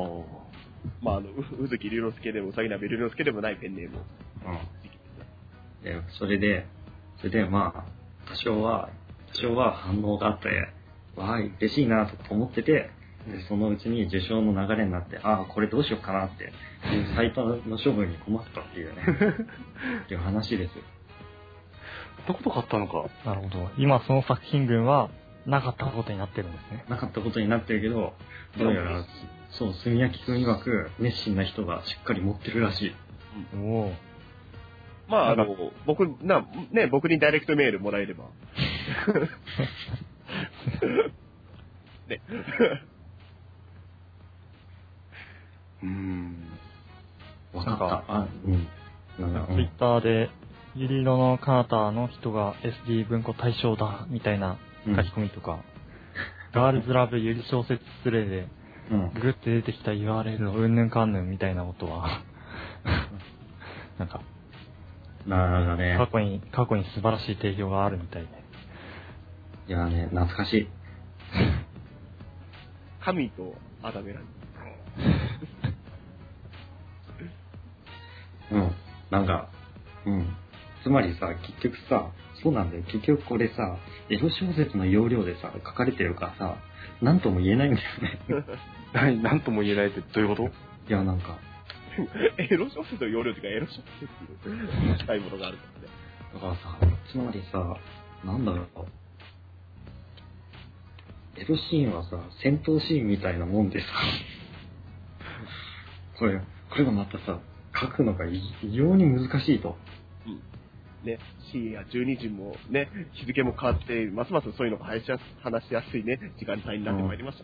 Speaker 1: うずき龍之介でもうさぎなべ龍之介でもないペンネームを。
Speaker 3: で、それで多少は反応があって、わー嬉しいなと思ってて、でそのうちに受賞の流れになって、これどうしようかなって、サイトの処分に困ったっていうね、っていう話ですよ。
Speaker 2: どこと買ったのか。
Speaker 4: なるほど。今その作品群はなかったことになってるんですね。
Speaker 3: なかったことになってるけど、どうやら、そう、住焼くん曰く、熱心な人がしっかり持ってるらしい。
Speaker 4: おー。
Speaker 1: 僕にダイレクトメールもらえれば。ね。
Speaker 3: わかった。
Speaker 4: ツイッターで、ゆり色の彼方の人が SD 文庫対象だ、みたいな書き込みとか、ガールズラブゆり小説スレで、ググって出てきた URL のうんぬんかんぬんみたいなことは、過去に素晴らしい提供があるみたいで。
Speaker 3: いやね、懐かしい。
Speaker 1: 神とアダメラに。
Speaker 3: つまりさ、結局さ、そうなんだよ。結局これさ、エロ小説の要領でさ、書かれてるからさ、なんとも言えないんだよね。
Speaker 2: なんとも言えないってどういうこと？
Speaker 3: いや、
Speaker 1: エロ小説の要領っていうか、エロ小説に近いものがあるからね。
Speaker 3: だからさ、つまりさ、エロシーンはさ、戦闘シーンみたいなもんでさ、これがまたさ、書くのが異様に難しいと。
Speaker 1: ね、深夜12時もね、日付も変わって、ますますそういうのが話しやすいね、時間帯になってまいりました。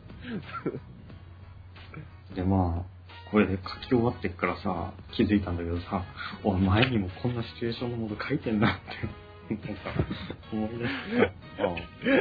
Speaker 3: で、これで書き終わってっからさ、気づいたんだけどさ、前にもこんなシチュエーションのもの書いてんなって、思い出した。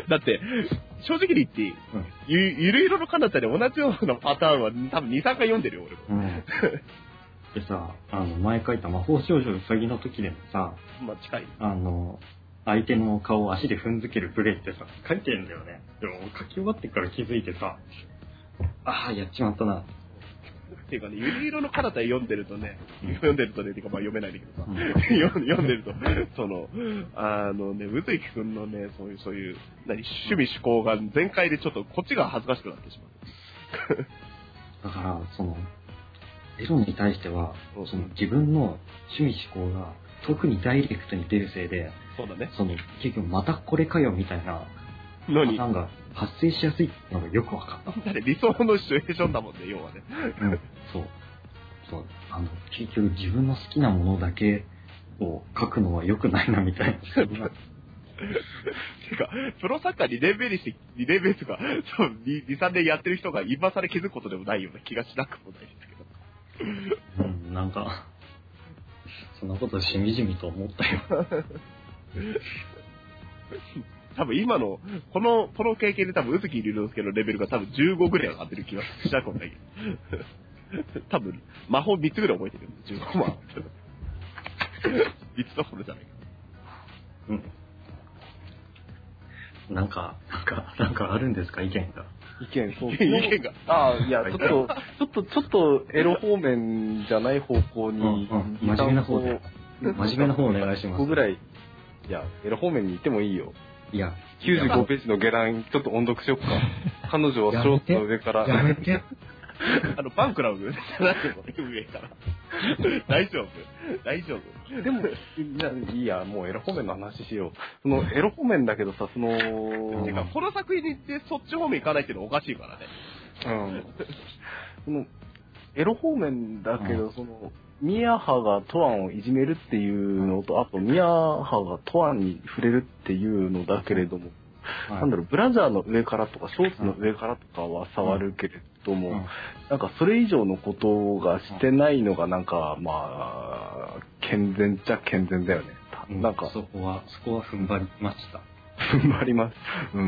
Speaker 1: だって、正直に言って、ゆるいろの彼方で同じようなパターンは多分2、3回読んでるよ、俺も。
Speaker 3: でさ、前書いた魔法少女うさぎの時でもさ、
Speaker 1: 近い。
Speaker 3: 相手の顔を足で踏んづけるプレイってさ、書いてんだよね。でも書き終わってから気づいてさ、やっちまったな。
Speaker 1: っていうかね、ゆり色の彼方読んでるとね、っていうか読めないんだけどさ、読んでると、うずいきくんのね、そういう、趣味嗜好が全開でちょっとこっちが恥ずかしくなってしまう。
Speaker 3: だから、エロに対しては、自分の趣味嗜好が特にダイレクトに出るせいで、
Speaker 1: そうだね。
Speaker 3: 結局またこれかよみたいなパターンが発生しやすいのがよくわかった。
Speaker 1: だって理想のシチュエーションだもんね、要はね。
Speaker 3: そう。結局自分の好きなものだけを書くのは良くないなみたいな。
Speaker 1: てか、プロサッカー2年目とか、2、3年やってる人が今更気づくことでもないような気がしなくもないですけど。
Speaker 3: なんか、そんなことしみじみと思ったよ。
Speaker 1: 多分今の、この経験で多分、宇月龍之介のレベルが多分15ぐらい上がってる気がしなくもないけど。多分、魔法3つぐらい覚えてる。15万。3つどころじゃないか。
Speaker 3: なんかあるんですか、意見が。
Speaker 2: 意見、そう。
Speaker 1: 意見が。
Speaker 2: いや、ちょっと、エロ方面じゃない方向に、
Speaker 3: 真面目な方で。真面目な方お願いします。
Speaker 2: 5ぐらい、いや、エロ方面に行ってもいいよ。
Speaker 3: いや、
Speaker 2: 95ページの下段、ちょっと音読しよっか。彼女はショーツの上から。
Speaker 3: やめて。
Speaker 1: バンクラムじゃないよ、上から。大丈夫。
Speaker 2: でも、いいや、もうエロ方面の話しよう。その、エロ方面だけどさ、その、
Speaker 1: てか、この作品に行ってそっち方面行かないっていうのはおかしいからね。
Speaker 2: その、エロ方面だけど、その、ミヤハがトアンをいじめるっていうのと、あとミヤハがトアンに触れるっていうのだけれども、なんだろう、ブラジャーの上からとか、ショーツの上からとかは触るけれども、なんかそれ以上のことがしてないのが、なんか、まあ、健全っちゃ健全だよね。なんか、
Speaker 3: そこは踏ん張りました。
Speaker 2: 踏ん張ります。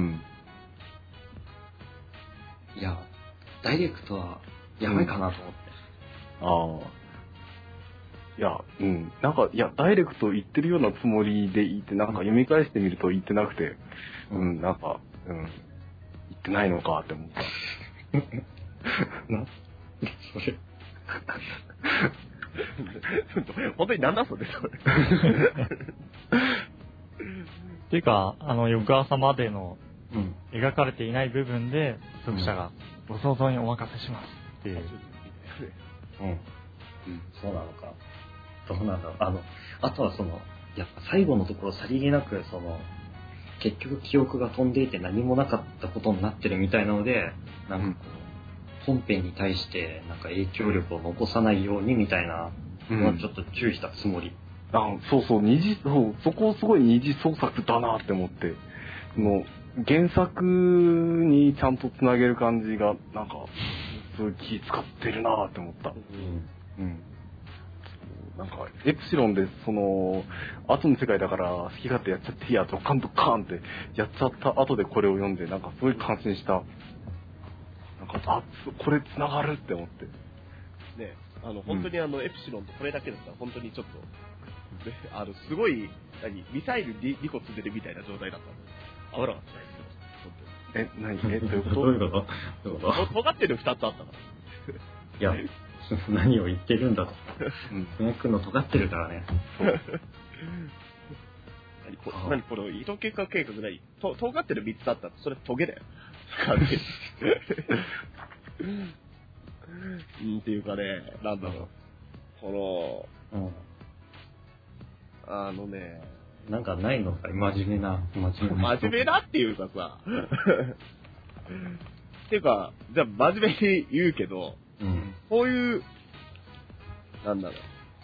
Speaker 3: いや、ダイレクトはやばいかなと思って。
Speaker 2: いや、なんか、いや、ダイレクト言ってるようなつもりで言って、なんか読み返してみると言ってなくて、なんか、言ってないのかって思った。
Speaker 3: それ。
Speaker 1: 本当になんだそれ。
Speaker 4: っていうか、翌朝までの描かれていない部分で、読者がご想像にお任せしますっていう。
Speaker 3: そうなのか。どうなんだろう。あとはやっぱ最後のところさりげなく、結局記憶が飛んでいて何もなかったことになってるみたいなので、なんか本編に対してなんか影響力を残さないようにみたいなのはちょっと注意したつもり。
Speaker 2: そう、そこすごい二次創作だなって思って、原作にちゃんとつなげる感じが、なんか、すごい気使ってるなって思った。なんか、エプシロンで、後の世界だから好き勝手やっちゃっていいや、ドカンドカーンってやっちゃった後でこれを読んで、なんかすごい感心した。なんか、これ繋がるって思って。
Speaker 1: ね、本当にエプシロンとこれだけだったら、本当にちょっと、すごい、ミサイル2個積んでるみたいな状態だったの。危なかったですよ。
Speaker 2: 何どういうこと
Speaker 3: どういうこと？
Speaker 1: 尖ってる2つあったから。
Speaker 3: いや、何を言ってるんだと。スネ君の尖ってるからね。
Speaker 1: 何これ、糸結果計画ない。尖ってる3つあったら、それトゲだよ。っていうかね、なんだろう。
Speaker 3: なんかないのか、真面目な。
Speaker 1: 真面目だっていうかさ。っていうか、じゃあ真面目に言うけど、こういう、なんだろう。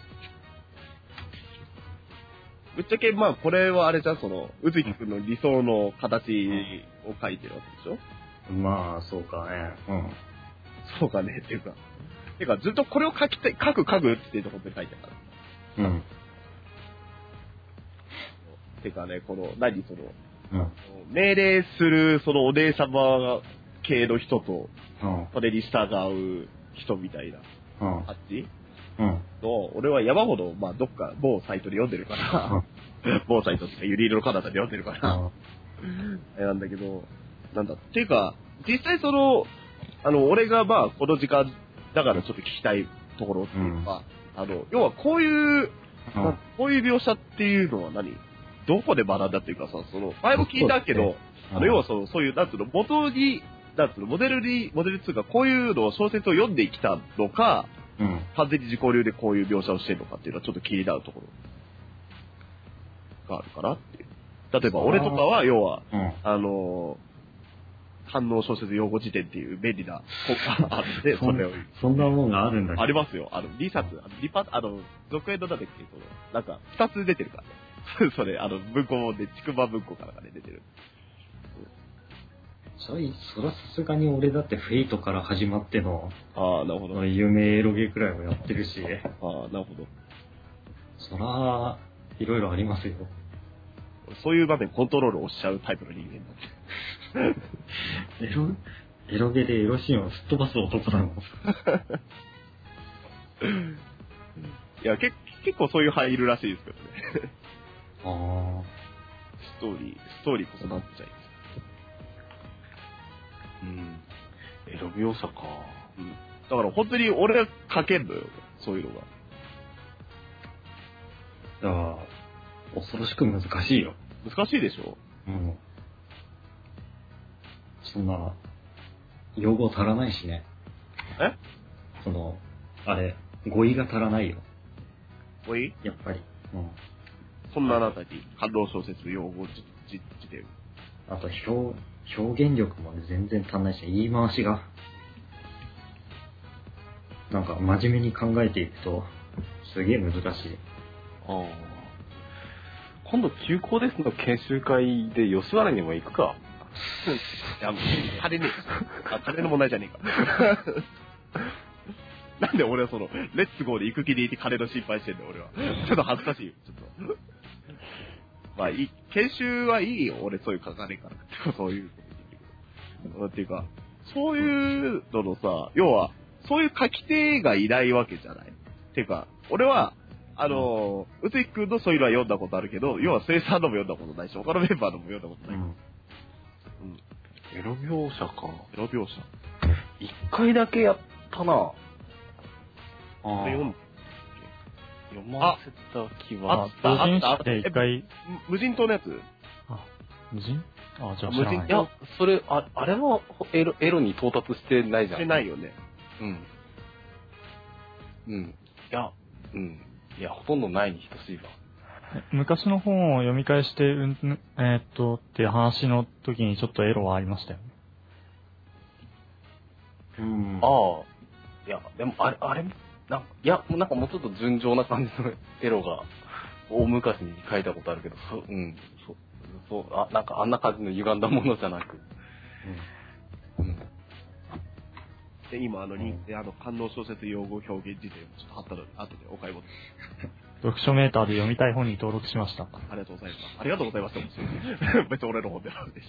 Speaker 1: ぶっちゃけ、まあ、これはあれじゃん、宇月くんの理想の形を書いてるわけでしょ？
Speaker 3: まあ、そうかね。
Speaker 1: そうかね、っていうか。ずっとこれを書くっていうところで書いてるから。てかね、命令する、お姉様系の人と、それに従う人みたいな、あっち俺は山ほど、まあ、どっか、某サイトで読んでるから、某サイトっていうか、ユリ色の彼方で読んでるから、なんだけど、っていうか、実際俺がまあ、この時間だからちょっと聞きたいところっていうか、要はこういう描写っていうのはどこで学んだっていうかさ、前も聞いたけど、要はそういう、元に、モデルっていうか、こういうのを小説を読んできたのか、完全に自己流でこういう描写をしてるのかっていうのはちょっと気になるところがあるかなっていう。例えば俺とかは、要は、反応小説用語辞典っていう便利な本があって、それを。
Speaker 3: そんなもんがあるんだけど。
Speaker 1: ありますよ。2冊、続編のなんだっけ、なんか、2つ出てるからね。それ、文庫で、筑波文庫からがね、出てる。
Speaker 3: そらさすがに俺だってフェイトから始まっての、
Speaker 1: ああ、なるほど。
Speaker 3: 有名エロゲくらいはやってるし、
Speaker 1: ああ、なるほど。
Speaker 3: そら、いろいろありますよ。
Speaker 1: そういう場面コントロールをしちゃうタイプの人間なんで。
Speaker 3: エロゲでエロシーンをすっ飛ばす男だもん。
Speaker 1: いや、結構そういう派いるらしいですけどね。
Speaker 3: ああ。
Speaker 1: ストーリーこそなっちゃいます。
Speaker 2: うん。エロ描写か。
Speaker 1: うん。だから本当に俺は書けんのよ、そういうのが。
Speaker 3: だから、恐ろしく難しいよ。
Speaker 1: 難しいでしょ？
Speaker 3: うん。そんな、用語足らないしね。
Speaker 1: え？
Speaker 3: 語彙が足らないよ。
Speaker 1: 語彙？
Speaker 3: やっぱり。うん。
Speaker 1: そんなあなたに感動小説用語辞典。
Speaker 3: あと表現力も全然足んないし、言い回しが。なんか真面目に考えていくと、すげえ難しい。
Speaker 2: ああ。今度休校ですの研修会で吉原にも行くか。
Speaker 1: いや、金ねえ。金の問題じゃねえか。なんで俺はレッツゴーで行く気でいて金の心配してんだよ、俺は。ちょっと恥ずかしいよ、ちょっと。まあ、研修はいいよ、俺そういう書かねえから。そういうことっていうか、そういうののさ、要は、そういう書き手がいないわけじゃない。ていうか、俺は、宇津井くんのそういうのは読んだことあるけど、要は生産のも読んだことないし、他のメンバーのも読んだことない。
Speaker 2: エロ描写か。
Speaker 1: エロ描写。
Speaker 2: 一回だけやったな。読ませた気は。
Speaker 4: 同人誌で一回。
Speaker 1: 無人島のやつ？
Speaker 4: 無人？じゃあ知らない。
Speaker 2: いや、それ、あれはエロに到達してないじゃん。
Speaker 1: してないよね。
Speaker 2: うん。いや、ほとんどないに等しいわ。
Speaker 4: 昔の本を読み返して、っていう話の時にちょっとエロはありましたよね。
Speaker 2: いや、でも、あれ、なんかもうちょっと純情な感じのエロが、大昔に書いたことあるけど、なんかあんな感じの歪んだものじゃなく。
Speaker 1: で、今、官能小説用語表現辞典をちょっと貼ったので、後でお買い物。
Speaker 4: 読書メーターで読みたい本に登録しました。
Speaker 1: ありがとうございます。ありがとうございます。別に俺の本ではないです。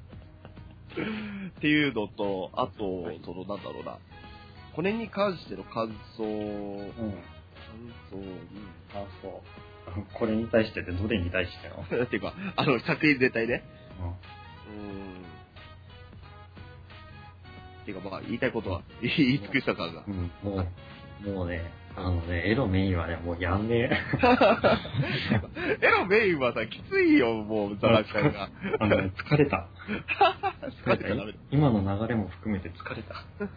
Speaker 1: っていうのと、あと、なんだろうな。これに関しての感想。
Speaker 3: これに対してってどれに対しての？
Speaker 1: っていうか、作品全体ね。っていうか、まあ、言いたいことは言い尽くした感が。
Speaker 3: もうね、エロメインはね、もうやんねえ。
Speaker 1: エロメインはさ、きついよ、もう、ザラクさんが。
Speaker 3: 疲れた。
Speaker 1: 疲れた。
Speaker 3: 今の流れも含めて疲れ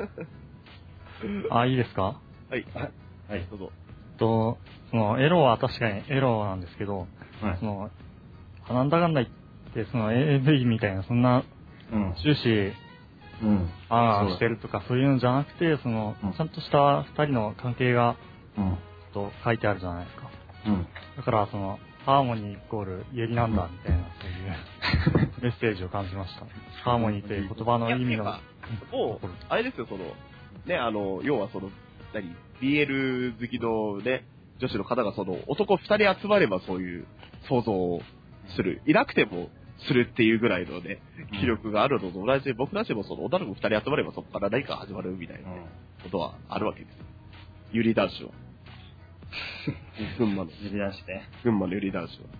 Speaker 3: た。
Speaker 4: いいですか？
Speaker 1: はい、どうぞ。
Speaker 4: エロは確かにエロなんですけど、なんだかんだ言って、AV みたいな、そんな、終始、してるとかそういうのじゃなくて、ちゃんとした二人の関係が、と書いてあるじゃないですか。だから、ハーモニーイコール家出なんだ、みたいな、そういうメッセージを感じました。ハーモニーという言葉の意味の。
Speaker 1: もう、あれですよ、ね、要はBL 好きのね、女子の方が男二人集まればそういう想像をする。いなくてもするっていうぐらいのね、気力があるのと同じで、僕たちも女の子二人集まればそこから何か始まるみたいなことはあるわけですよ。ユリ男子は。群馬の。
Speaker 3: ユリ男子ね。
Speaker 1: 群馬のユリ男子は。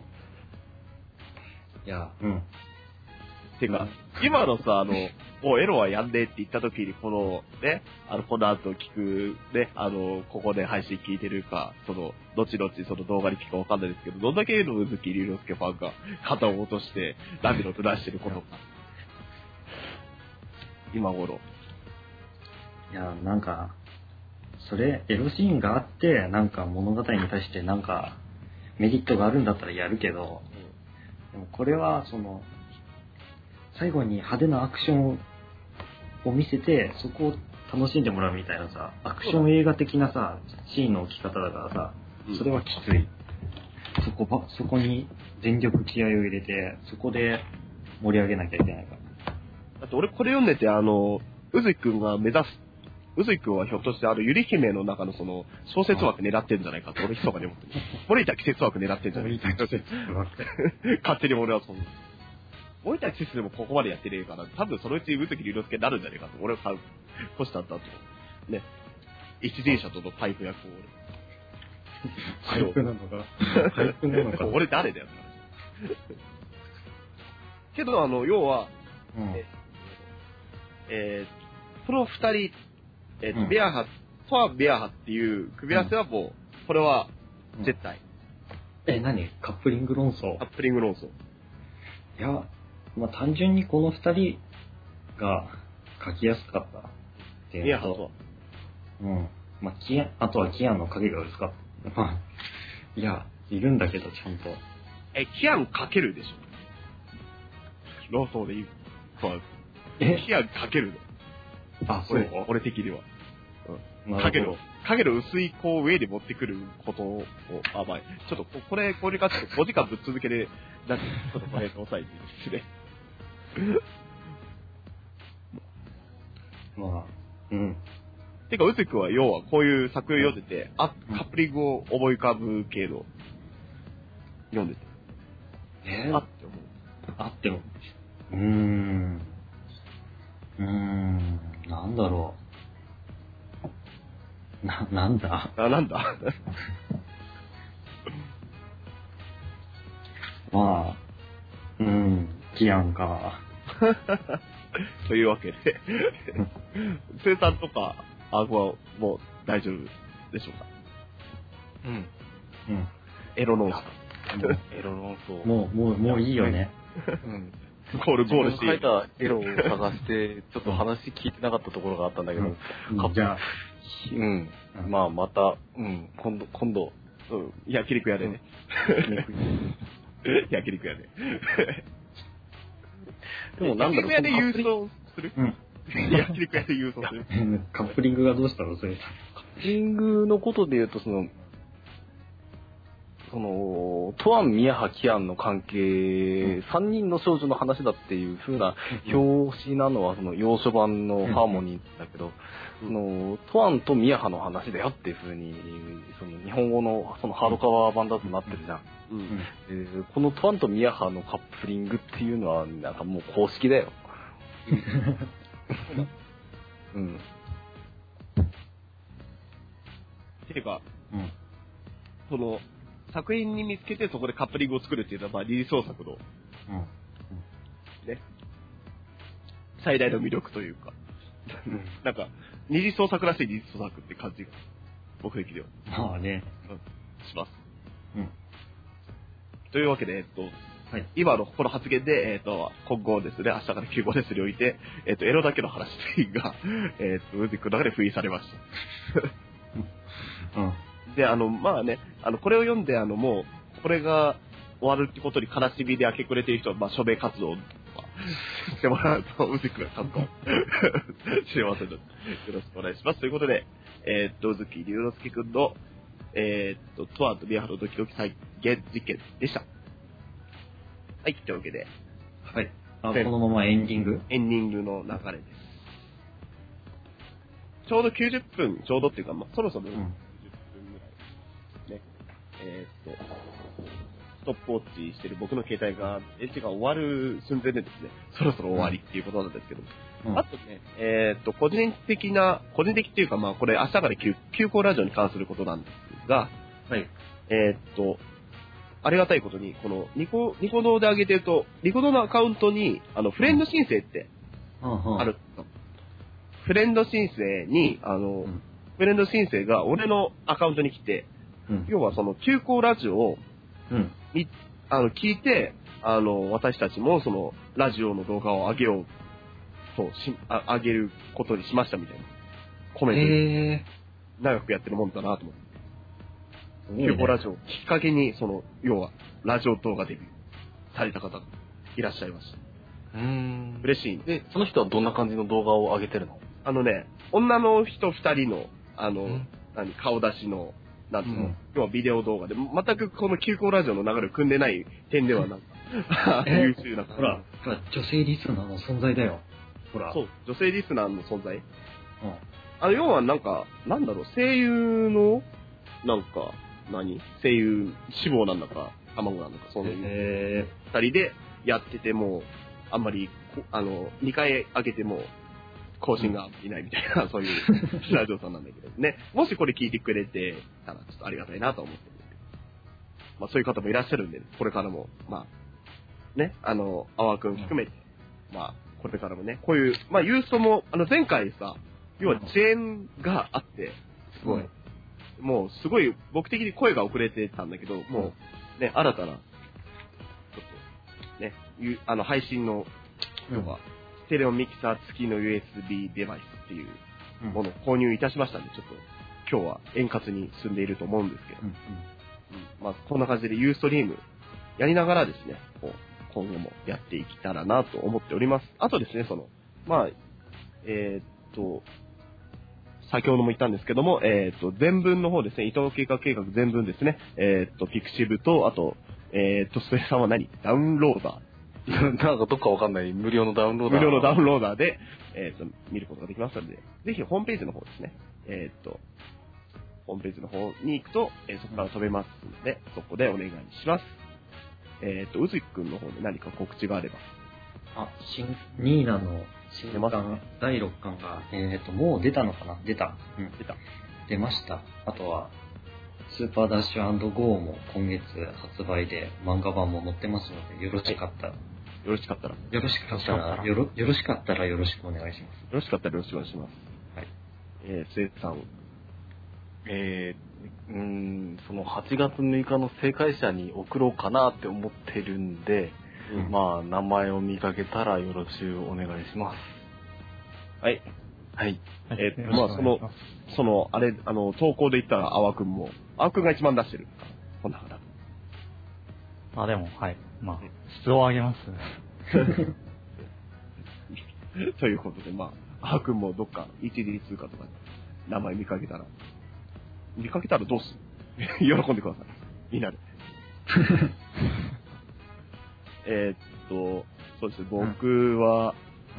Speaker 3: いや、
Speaker 1: てか、今のさ、もうエロはやんでって言った時に、この後聞く、ね、ここで配信聞いてるか、どっち動画に聞くかわかんないですけど、どんだけの宇月龍之介ファンが肩を落として涙を下してることか。今頃。
Speaker 3: いや、なんか、エロシーンがあって、なんか物語に対してなんか、メリットがあるんだったらやるけど、でもこれは、最後に派手なアクションを見せて、そこを楽しんでもらうみたいなさ、アクション映画的なさ、シーンの置き方だからさ、それはきつい。そこに全力気合を入れて、そこで盛り上げなきゃいけないから。
Speaker 1: だって俺これ読んでて、うずきくんが目指す、うずきくんはひょっとしてゆり姫の中のその、小説枠狙ってんじゃないかと俺密かに思ってる。森田季節枠狙ってんじゃないか。
Speaker 3: 森田季節枠。
Speaker 1: 勝手に俺はそう。森田季節でもここまでやってねえから、多分そのうち宇崎竜之介になるんじゃねえかと俺は買う。星たんだと。ね。一輪車とのパイプ役を
Speaker 3: パイプなのか。パイプなのか。
Speaker 1: 俺誰だよ。けど、要は、その二人、ベアハとはベアハっていう組み合わせはもう、これは絶対。
Speaker 3: 何カップリング論争。
Speaker 1: カップリング論争。
Speaker 3: いや、まあ単純にこの二人が書きやすかったっていうのと。
Speaker 1: ベアハとは。
Speaker 3: まあ、あとはキアンの影が薄かった。まあ、いや、いるんだけど、ちゃんと。
Speaker 1: キアンかけるでしょ。論争で言う。キアンかけるの。
Speaker 3: あ、そう
Speaker 1: 俺的には。
Speaker 3: 影
Speaker 1: の薄い上に持ってくることを、まあ、ちょっとこれがちょっと5時間ぶっ続けで、ちょっとこれ押さえてですね。
Speaker 3: まあ、
Speaker 1: てか、うずくんは要はこういう作品を読んでて、カップリングを思い浮かぶ系の、読んでて。って思う。
Speaker 3: って思う。なんだろう。なんだ
Speaker 1: なんだ
Speaker 3: まあ、キアンか。
Speaker 1: というわけで、生産とか、はもう大丈夫でしょうか。エロノンス。
Speaker 2: エロ論争。
Speaker 3: もういいよね。
Speaker 1: ゴールして。
Speaker 2: 書いたエロを探して、ちょっと話聞いてなかったところがあったんだけど、
Speaker 3: じゃあ、
Speaker 2: まあまた、今度、
Speaker 1: 焼肉屋でね。焼肉屋で。
Speaker 2: でもなんだろう、
Speaker 1: 焼肉屋で郵送する焼肉屋で郵送する。
Speaker 3: カップリングがどうしたのそれ。
Speaker 2: カップリングのことで言うと、トアン、ミヤハ、キアンの関係、3人の少女の話だっていう風な表紙なのは、洋書版のハーモニーだけど、トアンとミヤハの話だよっていう風に、日本語のハードカバー版だとなってるじゃん。このトアンとミヤハのカップリングっていうのは、なんかもう公式だよ。
Speaker 1: ていうか、作品に見つけてそこでカップリングを作るっていうのは、まあ、二次創作の、ね、最大の魅力というか、なんか、二次創作らしい二次創作って感じが、僕的には。
Speaker 3: まあね。
Speaker 1: します。というわけで、今のこの発言で、今後ですね、明日から9号ですにおいて、エロだけの話が、うずくの中で封印されました。で、まあね、これを読んで、もう、これが終わるってことに悲しみで明け暮れている人は、まあ、署名活動してもらうと、うずくがちゃんと知れませんので、よろしくお願いします。ということで、うずきりゅうのすけくんの、トアとミヤハのドキドキ再現実験でした。はい、というわけで。
Speaker 3: はい。このままエンディング
Speaker 1: の流れです。ちょうど90分、ちょうどっていうか、まあ、そろそろ、10分ぐらいね。ストップウォッチしてる僕の携帯が、エッジが終わる寸前でですね、そろそろ終わりっていうことなんですけど、あとね、個人的っていうか、まあ、これ明日から休校ラジオに関することなんですが、
Speaker 3: はい。
Speaker 1: ありがたいことに、このニコ動で上げてると、ニコ動のアカウントに、フレンド申請ってある。フレンド申請に、フレンド申請が俺のアカウントに来て、要はその休校ラジオを、聞いて、私たちもそのラジオの動画を上げようと上げることにしましたみたいなコメント。長くやってるもんだなと思って。休校ラジオをきっかけに、要は、ラジオ動画デビューされた方がいらっしゃいました。嬉しい。
Speaker 2: で、その人はどんな感じの動画を上げてるの？
Speaker 1: 女の人2人の、顔出しの、なんつうの、要はビデオ動画で、全くこの休校ラジオの流れを組んでない点ではなんか、優秀な。
Speaker 3: ほら、女性リスナーの存在だよ。 ほら。
Speaker 1: そう、女性リスナーの存在。
Speaker 3: うん。
Speaker 1: 要はなんか、なんだろう、声優の、なんか、声優志望なんだか、卵なんだか、そういう二人でやってても、あんまり、2回開けても、更新がいないみたいな、そういうラジオさんなんだけどね。もしこれ聞いてくれてたら、ちょっとありがたいなと思ってるんですけど。まあそういう方もいらっしゃるんで、これからも、まあ、ね、阿波くん含めて、まあ、これからもね、こういう、まあユーストも、前回さ、要は遅延があって、すごい、もうすごい僕的に声が遅れてたんだけど、もう、ね、新たな、ちょっと、ね、配信の、要は、ステレオミキサー付きの USB デバイスっていうものを購入いたしましたんで、ちょっと今日は円滑に進んでいると思うんですけど、まあこんな感じでユーストリームやりながらですね、今後もやっていけたらなと思っております。あとですね、まあ、先ほども言ったんですけども、全文の方ですね、伊藤計画全文ですね、ピクシブと、あと、それさんはダウンローダー。
Speaker 2: なんかどっかわかんない無料のダウンローダー。
Speaker 1: 無料のダウンローダーで、見ることができますので、ぜひホームページの方ですね、ホームページの方に行くと、そこから飛べますので、そこでお願いします。うずきくんの方で何か告知があれば。
Speaker 3: ニーナの新刊、第6巻が、もう出たのかな？出た。出ました。あとは、スーパーダッシュ&ゴーも今月発売で漫画版も載ってますので、よろしかったら。
Speaker 1: よろしかったら
Speaker 3: よろしかったらよろしくお願いします。
Speaker 1: よろしかったらよろしくお願いします。はい。スエさん。
Speaker 2: その8月6日の正解者に送ろうかなって思ってるんで、まあ、名前を見かけたらよろしくお願いします。
Speaker 1: はい。
Speaker 2: はい。
Speaker 1: まあ、投稿で言ったら、阿波くんが一番出してる。こんな話。
Speaker 4: でも、はい。まあ、質を上げます。
Speaker 1: ということで、まあ、阿波くんもどっか、一時通貨とかで名前見かけたらどうする喜んでください。みんなで。そうですね、僕は、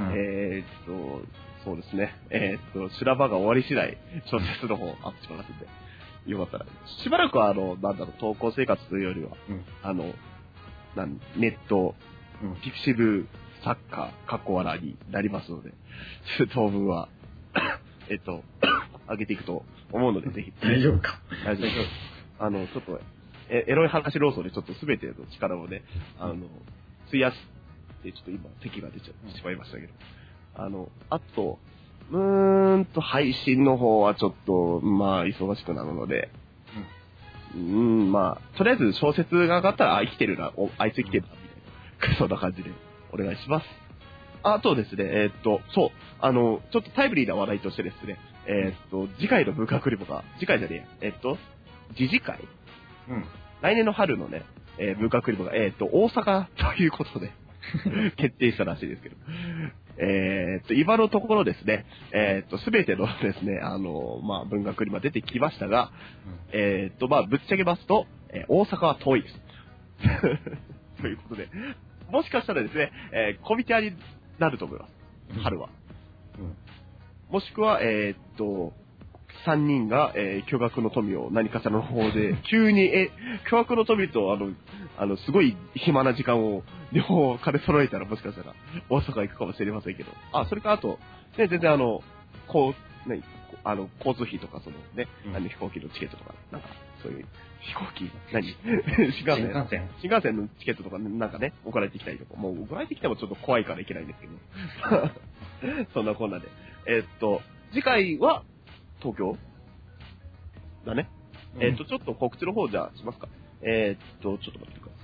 Speaker 1: そうですね、修羅場が終わり次第、小説の方アップしますんで、よかったら。しばらくは、投稿生活というよりは、ネット、ピクシブ、サッカー、カッコ笑になりますので、当分は、上げていくと思うので、ぜひ。
Speaker 3: 大丈夫か。
Speaker 1: 大丈夫。ちょっと、エロい話労働でちょっと全ての力をね、費やして、ちょっと今、敵が出ちゃってしまいましたけど。あと、配信の方はちょっと、まあ、忙しくなるので、まあ、とりあえず小説が上がったら、生きてるな、あいつ生きてるな、みたいな、そんな感じでお願いします。あとですね、そう、ちょっとタイムリーな話題としてですね、次回の文化クリボが、次回じゃねえや、次次回、来年の春のね、文化クリボが、大阪ということで、決定したらしいですけど、今のところですね、すべてのですね、まあ、文学に出てきましたが、まあ、ぶっちゃけますと、大阪は遠いです。ということで、もしかしたらですね、コミティアになると思います。春は。もしくは、3人が、巨額の富を何かしらの方で、急に、巨額の富と、すごい暇な時間を、両方金揃えたら、もしかしたら、大阪行くかもしれませんけど。それからあと、ね、全然交通費とか、ね、飛行機のチケットとか、なんか、そういう、飛行機、新幹線のチケットとか、なんかね、送られてきたりとか、もう送られてきてもちょっと怖いからいけないんですけど。そんなこんなで。次回は、東京だね。ちょっと告知の方じゃあしますか。ちょっと待ってく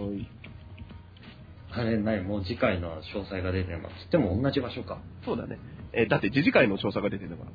Speaker 1: ださい。
Speaker 3: もう次回の詳細が出てます。でも同じ場所か。
Speaker 1: そうだね。だって次回の詳細が出てるんだから。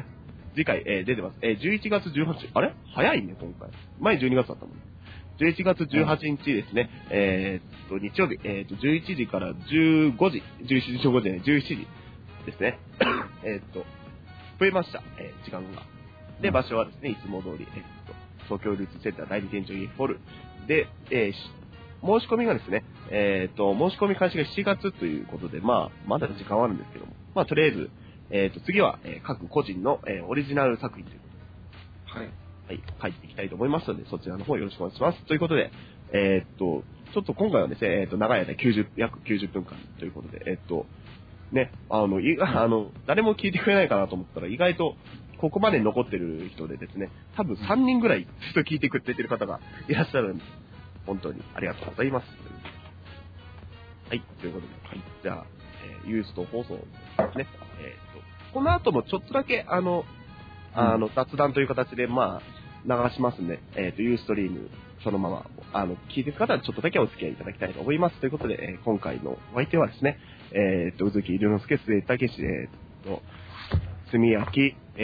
Speaker 1: 次回、出てます。11月18日。あれ早いね、今回。前12月だったもん。11月18日ですね。日曜日、11時から15時、11時15時ね、17時ですね。増えました、時間が。で、場所はですね、いつも通り、東京ルーツセンター第2店長 E ホールで、 申し込みがですね、申し込み開始が7月ということで、まだ時間はあるんですけども、とりあえず、次は、各個人の、オリジナル作品ということで、はい、書いていきたいと思いますので、そちらの方よろしくお願いします。ということで、ちょっと今回はですね、長い間約90分間ということで、ね、誰も聞いてくれないかなと思ったら、意外と、ここまで残ってる人でですね、多分3人ぐらいずっと聞いてくれてる方がいらっしゃるんで、本当にありがとうございます。はい、ということで、はい、じゃあ、ユースト放送ですね。この後もちょっとだけ、雑談という形で、流しますんで、ユーストリーム、そのまま、聞いてる方はちょっとだけお付き合いいただきたいと思います。ということで、今回のお相手はですね、宇月龍之介、末武史、炭焼き、す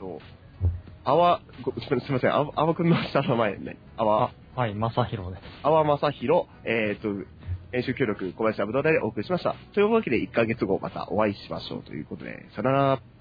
Speaker 1: みません、あわくんの下の前ね、
Speaker 4: はい、正宏です。
Speaker 1: あわ正宏、編集協力、小林アブドラでお送りしました。というわけで、1ヶ月後またお会いしましょうということで、さよなら。